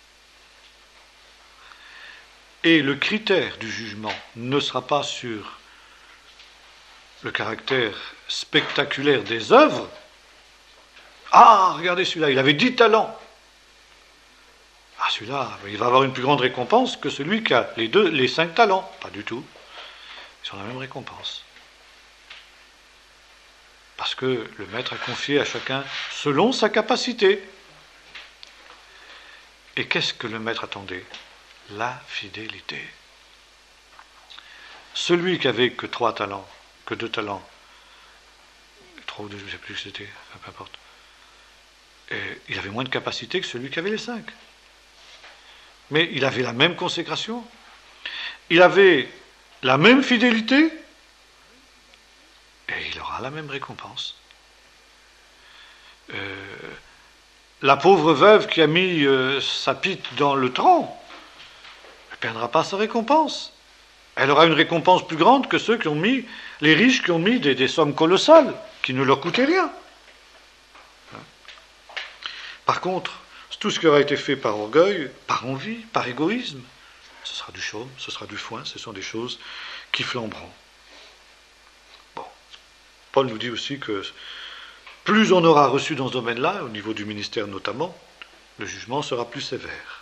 Et le critère du jugement ne sera pas sur le caractère spectaculaire des œuvres. Ah, regardez celui-là, il avait 10 talents. Ah, celui-là, il va avoir une plus grande récompense que celui qui a les 5 talents. Pas du tout. Ils ont la même récompense. Parce que le maître a confié à chacun selon sa capacité. Et qu'est-ce que le maître attendait? La fidélité. Celui qui avait que 3 talents, que 2 talents, 3 ou 2, je ne sais plus ce que c'était, enfin, peu importe, il avait moins de capacité que celui qui avait les 5. Mais il avait la même consécration, il avait la même fidélité, et il aura la même récompense. La pauvre veuve qui a mis sa pite dans le tronc, elle ne perdra pas sa récompense. Elle aura une récompense plus grande que ceux qui ont mis, les riches qui ont mis des sommes colossales, qui ne leur coûtaient rien. Par contre, tout ce qui aura été fait par orgueil, par envie, par égoïsme, ce sera du chaume, ce sera du foin, ce sont des choses qui flamberont. Bon. Paul nous dit aussi que plus on aura reçu dans ce domaine-là, au niveau du ministère notamment, le jugement sera plus sévère.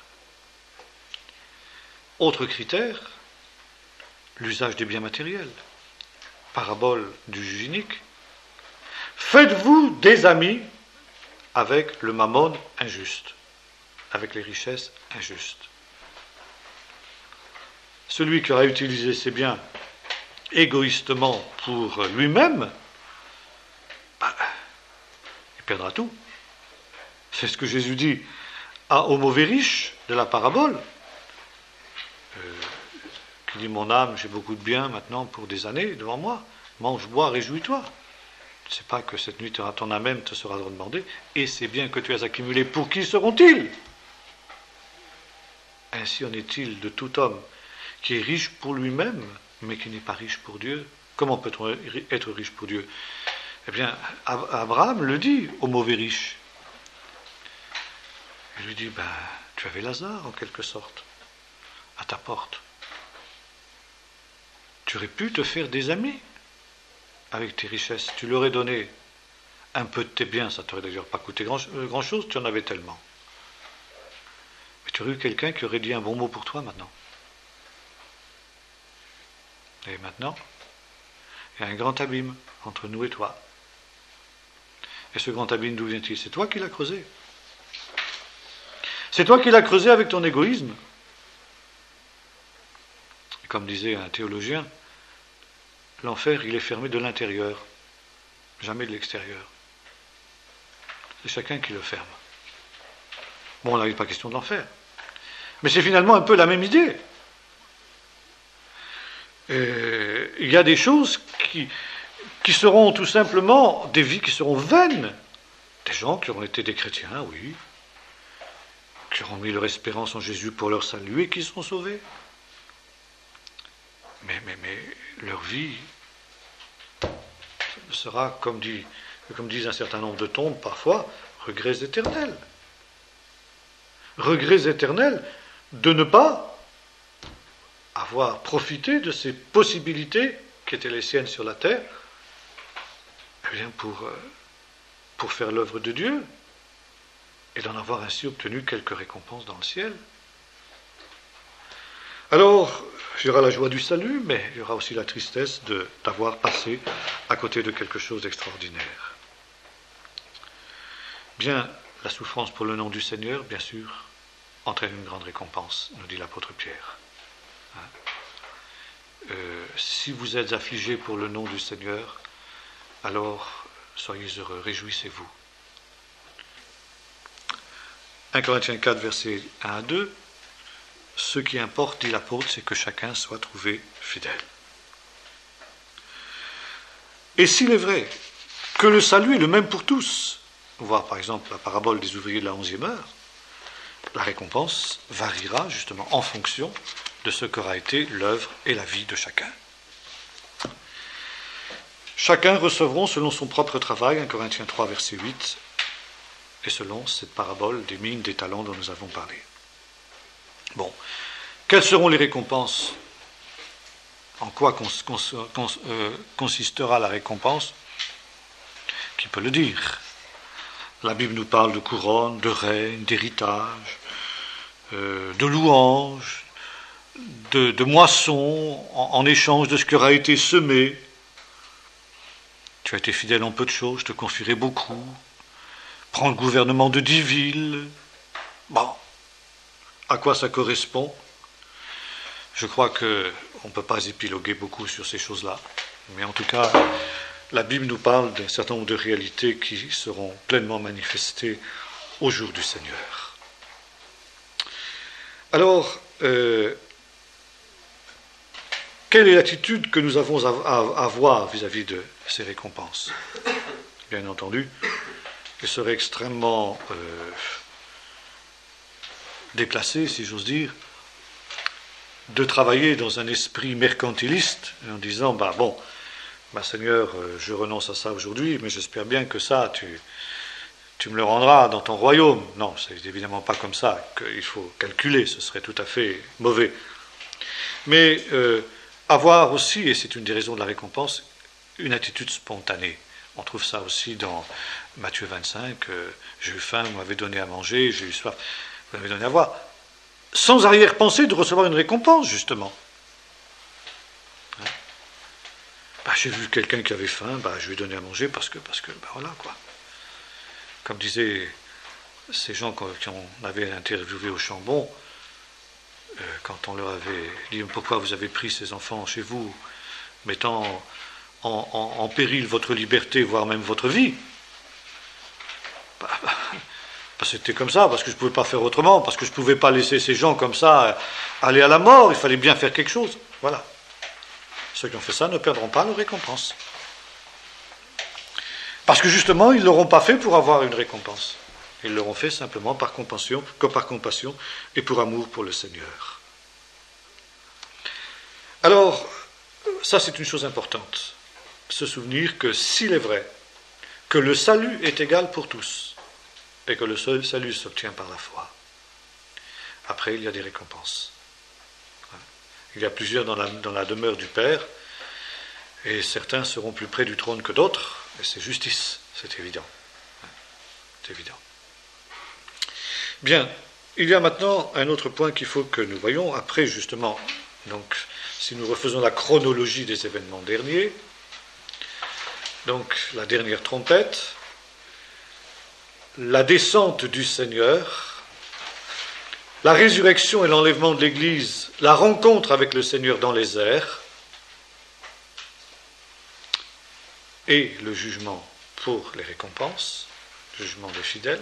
Autre critère, l'usage des biens matériels. Parabole du juge inique. Faites-vous des amis avec le mammon injuste, avec les richesses injustes. Celui qui aura utilisé ses biens égoïstement pour lui-même, il perdra tout. C'est ce que Jésus dit au mauvais riche de la parabole, qui dit, mon âme, j'ai beaucoup de biens maintenant pour des années devant moi, mange, bois, réjouis-toi. Tu ne sais pas que cette nuit ton âme même te sera redemandée, et ces biens que tu as accumulés, pour qui seront-ils? Ainsi en est-il de tout homme qui est riche pour lui-même, mais qui n'est pas riche pour Dieu. Comment peut-on être riche pour Dieu? Eh bien, Abraham le dit au mauvais riche. Il lui dit, tu avais Lazare en quelque sorte, à ta porte. Tu aurais pu te faire des amis avec tes richesses. Tu leur aurais donné un peu de tes biens, ça ne t'aurait d'ailleurs pas coûté grand-chose, tu en avais tellement. Mais tu aurais eu quelqu'un qui aurait dit un bon mot pour toi maintenant. Et maintenant, il y a un grand abîme entre nous et toi. Et ce grand abîme, d'où vient-il? C'est toi qui l'as creusé. C'est toi qui l'as creusé avec ton égoïsme. Et comme disait un théologien, l'enfer, il est fermé de l'intérieur, jamais de l'extérieur. C'est chacun qui le ferme. Bon, là, il n'est pas question de l'enfer. Mais c'est finalement un peu la même idée. Il y a des choses qui seront tout simplement des vies qui seront vaines. Des gens qui auront été des chrétiens, oui, qui auront mis leur espérance en Jésus pour leur salut et qui seront sauvés. mais leur vie sera, comme disent un certain nombre de tombes parfois, regrets éternels. Regrets éternels de ne pas avoir profité de ces possibilités qui étaient les siennes sur la terre, eh bien pour faire l'œuvre de Dieu et d'en avoir ainsi obtenu quelques récompenses dans le ciel. Alors, il y aura la joie du salut, mais il y aura aussi la tristesse d'avoir passé à côté de quelque chose d'extraordinaire. Bien, la souffrance pour le nom du Seigneur, bien sûr, entraîne une grande récompense, nous dit l'apôtre Pierre. Si vous êtes affligés pour le nom du Seigneur, alors soyez heureux, réjouissez-vous. 1 Corinthiens 4, versets 1 à 2, ce qui importe, dit l'apôtre, c'est que chacun soit trouvé fidèle. Et s'il est vrai que le salut est le même pour tous, voir par exemple la parabole des ouvriers de la 11e heure, la récompense variera justement en fonction de ce qu'aura été l'œuvre et la vie de chacun. Chacun recevront selon son propre travail, 1 Corinthiens 3, verset 8, et selon cette parabole des mines, des talents dont nous avons parlé. Bon, quelles seront les récompenses? En quoi consistera la récompense? Qui peut le dire? La Bible nous parle de couronne, de règne, d'héritage, de louange, de moisson en échange de ce qui aura été semé. Tu as été fidèle en peu de choses, je te confierai beaucoup. Prends le gouvernement de 10 villes. Bon, à quoi ça correspond? Je crois qu'on ne peut pas épiloguer beaucoup sur ces choses-là. Mais en tout cas, la Bible nous parle d'un certain nombre de réalités qui seront pleinement manifestées au jour du Seigneur. Alors, quelle est l'attitude que nous avons à avoir vis-à-vis de ces récompenses? Bien entendu, il serait extrêmement déplacé, si j'ose dire, de travailler dans un esprit mercantiliste en disant, bon, Seigneur, je renonce à ça aujourd'hui, mais j'espère bien que ça, tu me le rendras dans ton royaume. Non, c'est évidemment pas comme ça qu'il faut calculer, ce serait tout à fait mauvais. Mais avoir aussi, et c'est une des raisons de la récompense, une attitude spontanée. On trouve ça aussi dans Matthieu 25, j'ai eu faim, vous m'avez donné à manger, j'ai eu soif, vous m'avez donné à boire. Sans arrière-pensée de recevoir une récompense, justement. J'ai vu quelqu'un qui avait faim, je lui ai donné à manger parce que voilà, quoi. Comme disaient ces gens qu'on avait interviewés au Chambon, quand on leur avait dit pourquoi vous avez pris ces enfants chez vous, mettant en péril votre liberté, voire même votre vie. C'était comme ça, parce que je ne pouvais pas faire autrement, parce que je ne pouvais pas laisser ces gens comme ça aller à la mort, il fallait bien faire quelque chose. Voilà. Ceux qui ont fait ça ne perdront pas leur récompense. Parce que justement, ils ne l'auront pas fait pour avoir une récompense. Ils l'auront fait simplement par compassion et pour amour pour le Seigneur. Alors, ça c'est une chose importante. Se souvenir que s'il est vrai que le salut est égal pour tous, et que le seul salut s'obtient par la foi, après il y a des récompenses. Il y a plusieurs dans la demeure du Père, et certains seront plus près du trône que d'autres, et c'est justice, c'est évident. C'est évident. Bien, il y a maintenant un autre point qu'il faut que nous voyions, après justement, donc si nous refaisons la chronologie des événements derniers, donc la dernière trompette, la descente du Seigneur, la résurrection et l'enlèvement de l'Église, la rencontre avec le Seigneur dans les airs, et le jugement pour les récompenses, le jugement des fidèles.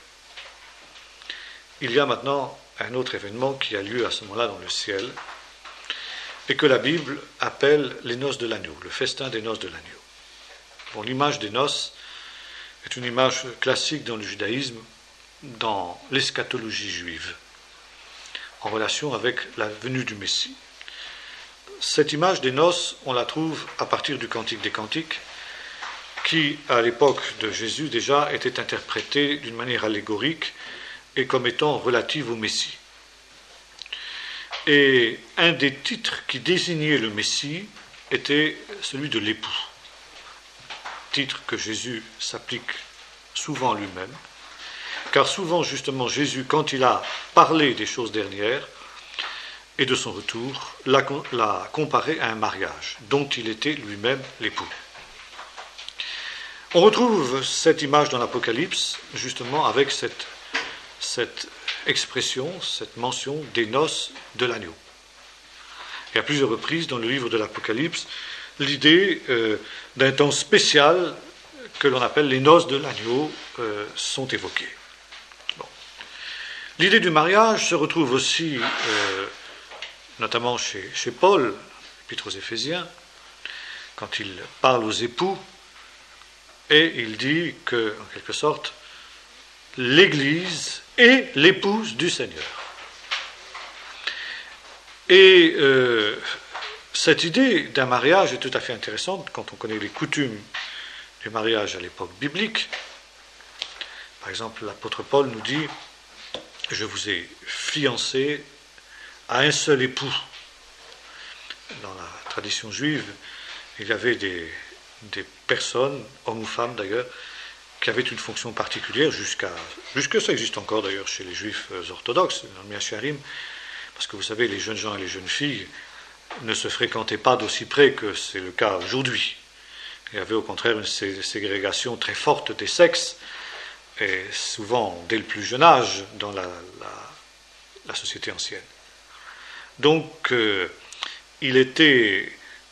Il y a maintenant un autre événement qui a lieu à ce moment-là dans le ciel, et que la Bible appelle les noces de l'agneau, le festin des noces de l'agneau. Bon, l'image des noces est une image classique dans le judaïsme, dans l'eschatologie juive, en relation avec la venue du Messie. cette image des noces, on la trouve à partir du Cantique des Cantiques, qui, à l'époque de Jésus déjà, était interprétée d'une manière allégorique et comme étant relative au Messie. Et un des titres qui désignait le Messie était celui de l'époux, titre que Jésus s'applique souvent lui-même, car souvent justement Jésus, quand il a parlé des choses dernières et de son retour, l'a comparé à un mariage dont il était lui-même l'époux. On retrouve cette image dans l'Apocalypse justement avec cette expression, cette mention des noces de l'agneau. Et à plusieurs reprises dans le livre de l'Apocalypse, l'idée d'un temps spécial que l'on appelle les noces de l'agneau sont évoquées. Bon. L'idée du mariage se retrouve aussi, notamment chez Paul, l'Épître aux Éphésiens, quand il parle aux époux, et il dit que, en quelque sorte, l'Église est l'épouse du Seigneur. Et cette idée d'un mariage est tout à fait intéressante quand on connaît les coutumes du mariage à l'époque biblique. Par exemple, l'apôtre Paul nous dit « Je vous ai fiancé à un seul époux ». Dans la tradition juive, il y avait des personnes, hommes ou femmes d'ailleurs, qui avaient une fonction particulière, jusque ça existe encore d'ailleurs chez les juifs orthodoxes, dans le Miasharim, parce que vous savez, les jeunes gens et les jeunes filles ne se fréquentaient pas d'aussi près que c'est le cas aujourd'hui. Il y avait au contraire une ségrégation très forte des sexes, et souvent dès le plus jeune âge dans la société ancienne. Donc, il n'était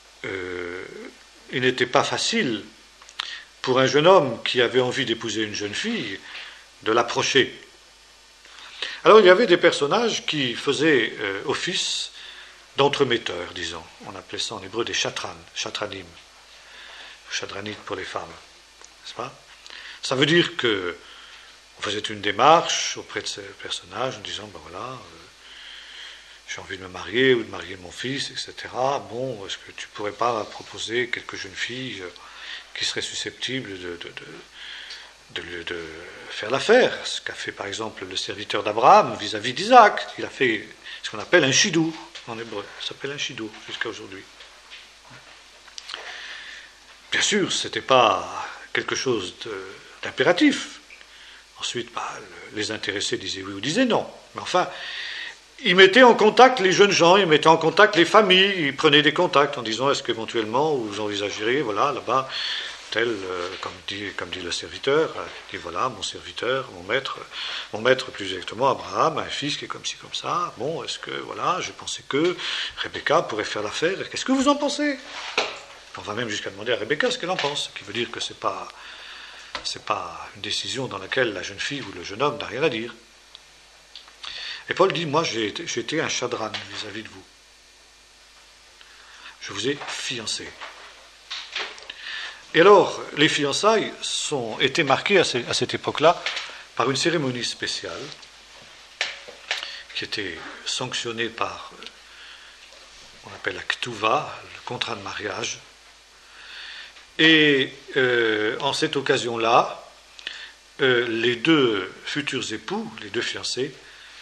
pas facile pour un jeune homme qui avait envie d'épouser une jeune fille de l'approcher. Alors il y avait des personnages qui faisaient office d'entremetteurs, disons. On appelait ça en hébreu des chatranim, chadranites pour les femmes, n'est-ce pas? Ça veut dire que on faisait une démarche auprès de ces personnages en disant, ben voilà, j'ai envie de me marier ou de marier mon fils, etc. Bon, est-ce que tu pourrais pas proposer quelques jeunes filles qui seraient susceptibles de faire l'affaire? Ce qu'a fait par exemple le serviteur d'Abraham vis-à-vis d'Isaac. Il a fait ce qu'on appelle un chidou en hébreu. Ça s'appelle un chidou jusqu'à aujourd'hui. Bien sûr, ce n'était pas quelque chose d'impératif. Ensuite, les intéressés disaient oui ou disaient non. Mais enfin, ils mettaient en contact les jeunes gens, ils mettaient en contact les familles, ils prenaient des contacts en disant est-ce qu'éventuellement vous envisageriez, voilà, là-bas, tel, comme dit le serviteur, il dit voilà, mon serviteur, mon maître plus exactement, Abraham, un fils qui est comme ci, comme ça, bon, est-ce que, voilà, je pensais que Rebecca pourrait faire l'affaire, qu'est-ce que vous en pensez? On va même jusqu'à demander à Rebecca ce qu'elle en pense, ce qui veut dire que c'est pas une décision dans laquelle la jeune fille ou le jeune homme n'a rien à dire. Et Paul dit, moi j'ai été un chadran vis-à-vis de vous. Je vous ai fiancé. Et alors, les fiançailles étaient marquées à cette époque-là par une cérémonie spéciale qui était sanctionnée par, on appelle la ktuva, le contrat de mariage. Et en cette occasion-là, les deux futurs époux, les deux fiancés,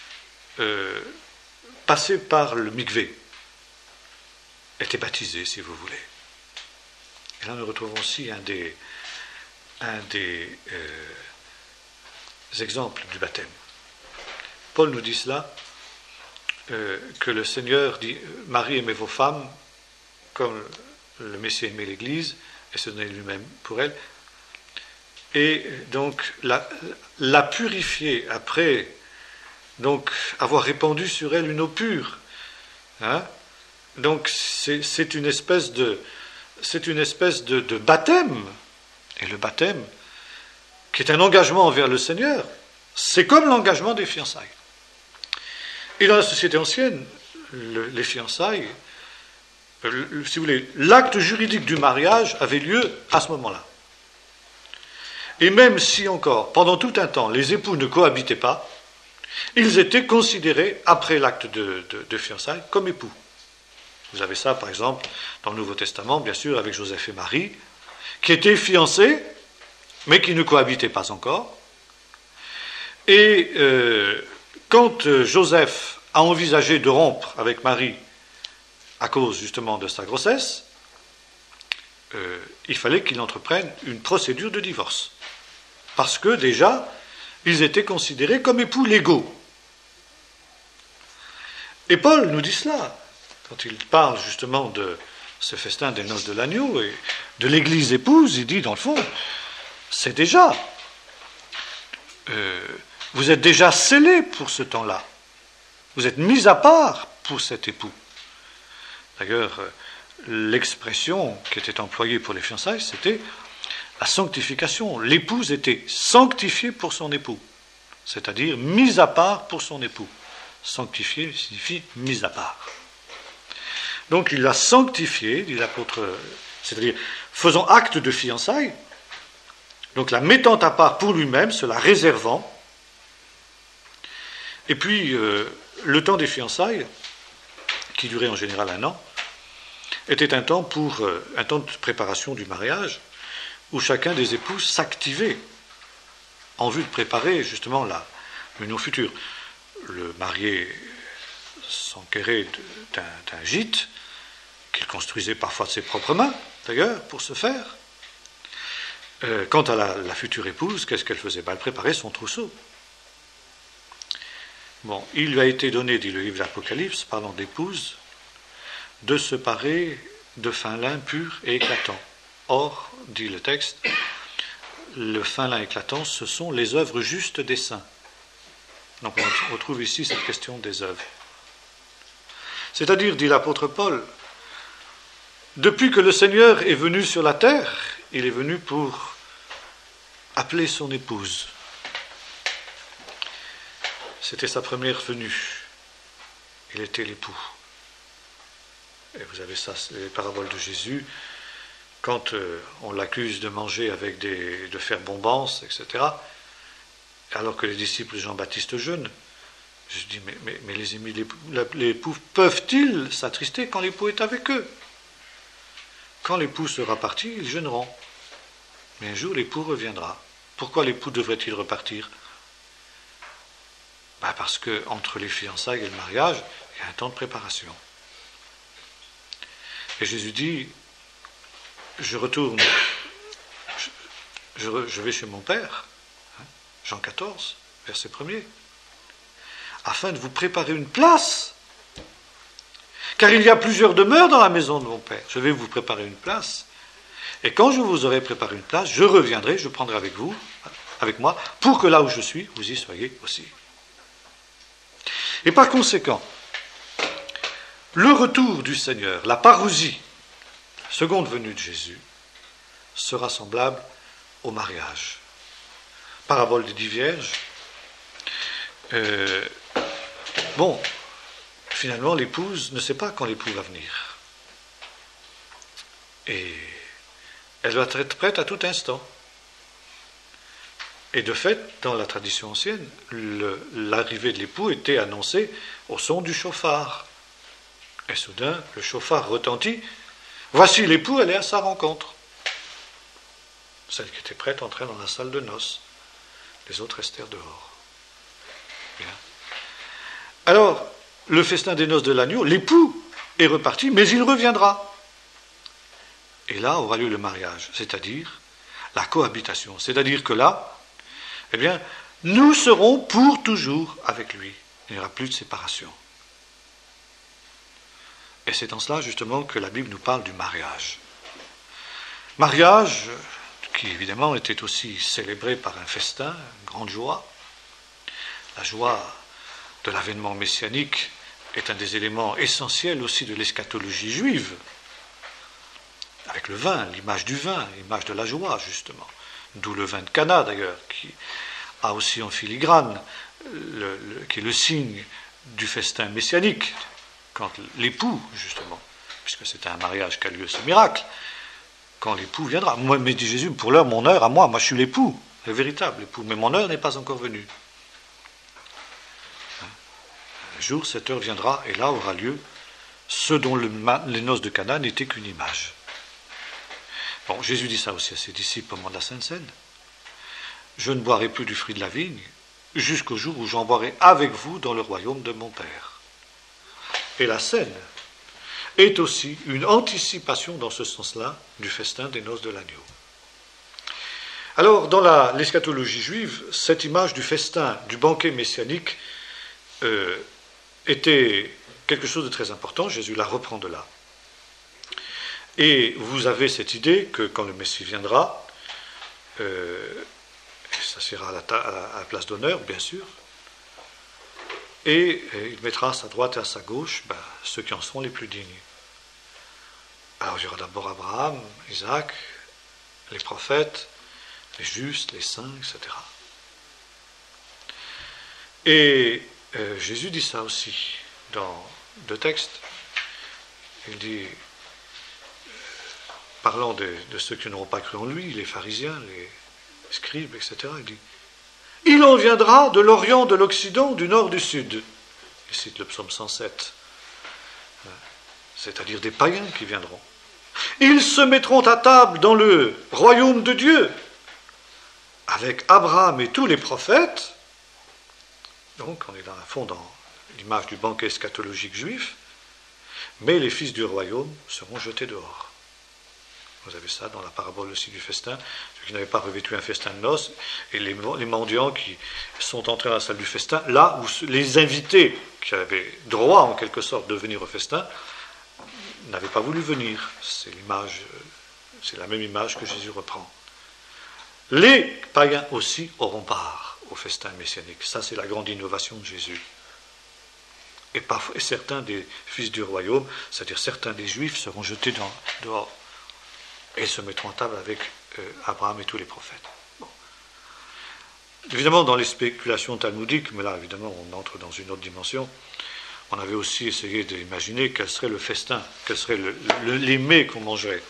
passaient par le mikvé, étaient baptisés, si vous voulez. Et là, nous retrouvons aussi un des exemples du baptême. Paul nous dit cela, que le Seigneur dit « Marie, aimez vos femmes, comme le Messie aimait l'Église, et se donnait lui-même pour elle. » Et donc, la purifier après, donc, avoir répandu sur elle une eau pure. Hein? Donc, c'est une espèce de baptême. Et le baptême, qui est un engagement envers le Seigneur, c'est comme l'engagement des fiançailles. Et dans la société ancienne, les fiançailles, si vous voulez, l'acte juridique du mariage avait lieu à ce moment-là. Et même si encore, pendant tout un temps, les époux ne cohabitaient pas, ils étaient considérés, après l'acte de fiançailles, comme époux. Vous avez ça, par exemple, dans le Nouveau Testament, bien sûr, avec Joseph et Marie, qui étaient fiancés, mais qui ne cohabitaient pas encore. Et quand Joseph a envisagé de rompre avec Marie à cause justement de sa grossesse, il fallait qu'il entreprenne une procédure de divorce. Parce que déjà, ils étaient considérés comme époux légaux. Et Paul nous dit cela, quand il parle justement de ce festin des noces de l'agneau et de l'église épouse, il dit dans le fond, c'est déjà, vous êtes déjà scellés pour ce temps-là. Vous êtes mis à part pour cet époux. D'ailleurs, l'expression qui était employée pour les fiançailles, c'était la sanctification. L'épouse était sanctifiée pour son époux, c'est-à-dire mise à part pour son époux. Sanctifié signifie mise à part. Donc il l'a sanctifié, dit l'apôtre, c'est-à-dire faisant acte de fiançailles, donc la mettant à part pour lui-même, se la réservant. Et puis le temps des fiançailles, qui durait en général 1 an, était un temps de préparation du mariage, où chacun des époux s'activait en vue de préparer justement l'union future. Le marié s'enquérait d'un gîte qu'il construisait parfois de ses propres mains, d'ailleurs, pour ce faire. Quant à la future épouse, qu'est-ce qu'elle faisait ? Elle préparait son trousseau. Bon, il lui a été donné, dit le livre de l'Apocalypse, parlant d'épouse, de se parer de fin lin pur et éclatant. Or, dit le texte, le fin lin éclatant, ce sont les œuvres justes des saints. Donc on retrouve ici cette question des œuvres. C'est-à-dire, dit l'apôtre Paul, depuis que le Seigneur est venu sur la terre, il est venu pour appeler son épouse. C'était sa première venue. Il était l'époux. Et vous avez ça, les paraboles de Jésus, quand on l'accuse de manger avec de faire bombance, etc., alors que les disciples de Jean-Baptiste jeûnent. Je dis, mais les époux peuvent-ils s'attrister quand l'époux est avec eux ? Quand l'époux sera parti, ils jeûneront. Mais un jour, l'époux reviendra. Pourquoi l'époux devrait-il repartir ? Parce qu'entre les fiançailles et le mariage, il y a un temps de préparation. Et Jésus dit, je retourne, je vais chez mon Père, Jean 14, verset 1er, afin de vous préparer une place. Car il y a plusieurs demeures dans la maison de mon Père. Je vais vous préparer une place. Et quand je vous aurai préparé une place, je reviendrai, je prendrai avec moi, pour que là où je suis, vous y soyez aussi. Et par conséquent, le retour du Seigneur, la parousie, la seconde venue de Jésus, sera semblable au mariage. Parabole des 10 vierges. Finalement, l'épouse ne sait pas quand l'époux va venir. Et elle doit être prête à tout instant. Et de fait, dans la tradition ancienne, l'arrivée de l'époux était annoncée au son du chauffard. Et soudain, le chauffard retentit. Voici l'époux, elle est à sa rencontre. Celle qui était prête entrait dans la salle de noces. Les autres restèrent dehors. Bien. Alors, le festin des noces de l'agneau, l'époux est reparti, mais il reviendra. Et là aura lieu le mariage, c'est-à-dire la cohabitation. C'est-à-dire que là, nous serons pour toujours avec lui. Il n'y aura plus de séparation. Et c'est en cela, justement, que la Bible nous parle du mariage. Mariage qui, évidemment, était aussi célébré par un festin, une grande joie. La joie de l'avènement messianique est un des éléments essentiels aussi de l'eschatologie juive. Avec le vin, l'image du vin, l'image de la joie, justement. D'où le vin de Cana, d'ailleurs, qui a aussi en filigrane, qui est le signe du festin messianique, quand l'époux, justement, puisque c'est un mariage qu'a lieu ce miracle, quand l'époux viendra. Moi, me dit Jésus, pour l'heure, mon heure à moi je suis l'époux, le véritable époux, mais mon heure n'est pas encore venue. Un jour, cette heure viendra, et là aura lieu ce dont les noces de Cana n'étaient qu'une image. Bon, Jésus dit ça aussi à ses disciples au moment de la Sainte Seine. Je ne boirai plus du fruit de la vigne jusqu'au jour où j'en boirai avec vous dans le royaume de mon Père. Et la Seine est aussi une anticipation dans ce sens-là du festin des noces de l'agneau. Alors, dans l'eschatologie juive, cette image du festin, du banquet messianique, était quelque chose de très important. Jésus la reprend de là. Et vous avez cette idée que quand le Messie viendra, ça sera à la place d'honneur, bien sûr, et il mettra à sa droite et à sa gauche ceux qui en seront les plus dignes. Alors il y aura d'abord Abraham, Isaac, les prophètes, les justes, les saints, etc. Et Jésus dit ça aussi dans deux textes. Il dit, parlant de ceux qui n'auront pas cru en lui, les pharisiens, les scribes, etc., il dit, il en viendra de l'Orient, de l'Occident, du Nord, du Sud. Il cite le psaume 107. C'est-à-dire des païens qui viendront. Ils se mettront à table dans le royaume de Dieu, avec Abraham et tous les prophètes. Donc, on est dans un fond dans l'image du banquet eschatologique juif, mais les fils du royaume seront jetés dehors. Vous avez ça dans la parabole aussi du festin, ceux qui n'avaient pas revêtu un festin de noces, et les mendiants qui sont entrés dans la salle du festin, là où les invités, qui avaient droit en quelque sorte de venir au festin, n'avaient pas voulu venir. C'est la même image que Jésus reprend. Les païens aussi auront part au festin messianique. Ça, c'est la grande innovation de Jésus. Et certains des fils du royaume, c'est-à-dire certains des juifs, seront jetés dehors et se mettront à table avec Abraham et tous les prophètes. Bon. Évidemment, dans les spéculations talmudiques, mais là, évidemment, on entre dans une autre dimension, on avait aussi essayé d'imaginer quel serait le festin, quel serait les mets qu'on mangerait.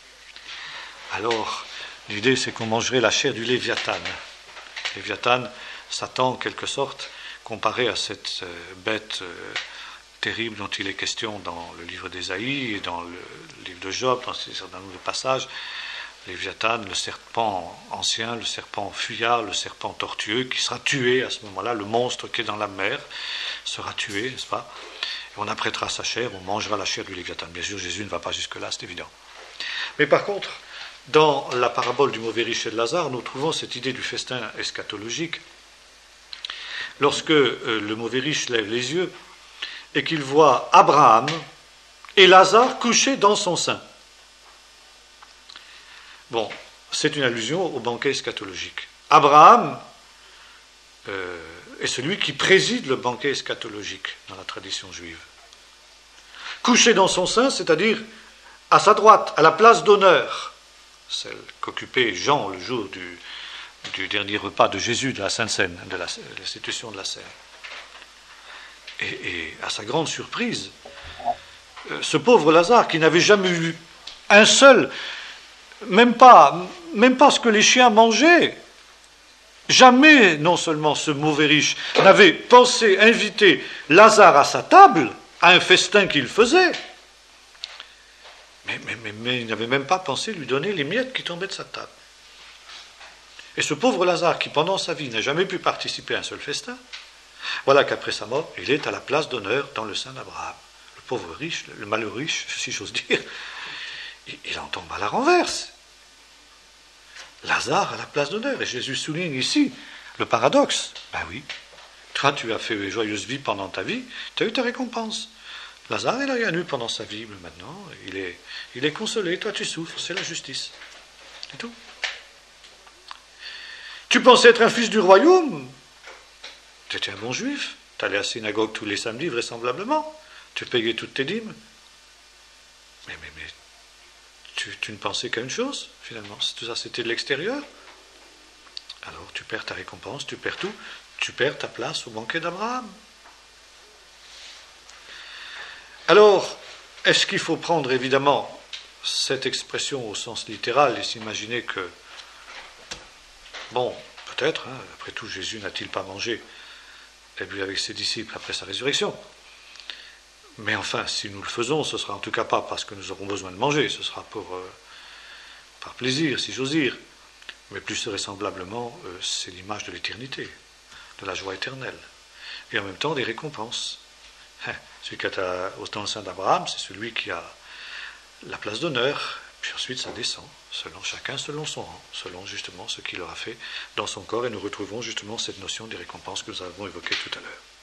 Alors, l'idée, c'est qu'on mangerait la chair du Léviathan. Léviathan, Satan, en quelque sorte, comparé à cette bête terrible dont il est question dans le livre d'Ésaïe et dans le livre de Job, dans un certain nombre de passages. Léviathan, le serpent ancien, le serpent fuyard, le serpent tortueux, qui sera tué à ce moment-là, le monstre qui est dans la mer sera tué, n'est-ce pas? Et on apprêtera sa chair, on mangera la chair du Léviathan. Bien sûr, Jésus ne va pas jusque-là, c'est évident. Mais par contre, dans la parabole du mauvais riche et de Lazare, nous trouvons cette idée du festin eschatologique. Lorsque le mauvais riche lève les yeux et qu'il voit Abraham et Lazare couchés dans son sein. Bon, c'est une allusion au banquet eschatologique. Abraham est celui qui préside le banquet eschatologique dans la tradition juive. Couché dans son sein, c'est-à-dire à sa droite, à la place d'honneur, celle qu'occupait Jean le jour du dernier repas de Jésus, de la Sainte Seine, de l'institution de la Seine. Et à sa grande surprise, ce pauvre Lazare, qui n'avait jamais eu un seul, même pas ce que les chiens mangeaient, jamais, non seulement ce mauvais riche, n'avait pensé inviter Lazare à sa table, à un festin qu'il faisait, mais il n'avait même pas pensé lui donner les miettes qui tombaient de sa table. Et ce pauvre Lazare, qui pendant sa vie n'a jamais pu participer à un seul festin, voilà qu'après sa mort, il est à la place d'honneur dans le sein d'Abraham. Le pauvre riche, le malheureux riche, si j'ose dire, il en tombe à la renverse. Lazare à la place d'honneur. Et Jésus souligne ici le paradoxe. Ben oui, toi tu as fait une joyeuse vie pendant ta vie, tu as eu ta récompense. Lazare, il n'a rien eu pendant sa vie, mais maintenant, il est consolé, toi tu souffres, c'est la justice. C'est tout. Tu pensais être un fils du royaume? Tu étais un bon juif, tu allais à la synagogue tous les samedis, vraisemblablement, tu payais toutes tes dîmes. Mais tu ne pensais qu'à une chose, finalement, tout ça c'était de l'extérieur. Alors tu perds ta récompense, tu perds tout, tu perds ta place au banquet d'Abraham. Alors, est-ce qu'il faut prendre évidemment cette expression au sens littéral et s'imaginer que, bon, peut-être, après tout, Jésus n'a-t-il pas mangé et bu avec ses disciples après sa résurrection? Mais enfin, si nous le faisons, ce sera en tout cas pas parce que nous aurons besoin de manger, ce sera par plaisir, si j'ose dire. Mais plus vraisemblablement, c'est l'image de l'éternité, de la joie éternelle. Et en même temps, des récompenses. Celui qui est dans le sein d'Abraham, c'est celui qui a la place d'honneur. Puis ensuite, ça descend, chacun selon son rang, selon justement ce qu'il aura fait dans son corps. Et nous retrouvons justement cette notion des récompenses que nous avons évoquée tout à l'heure.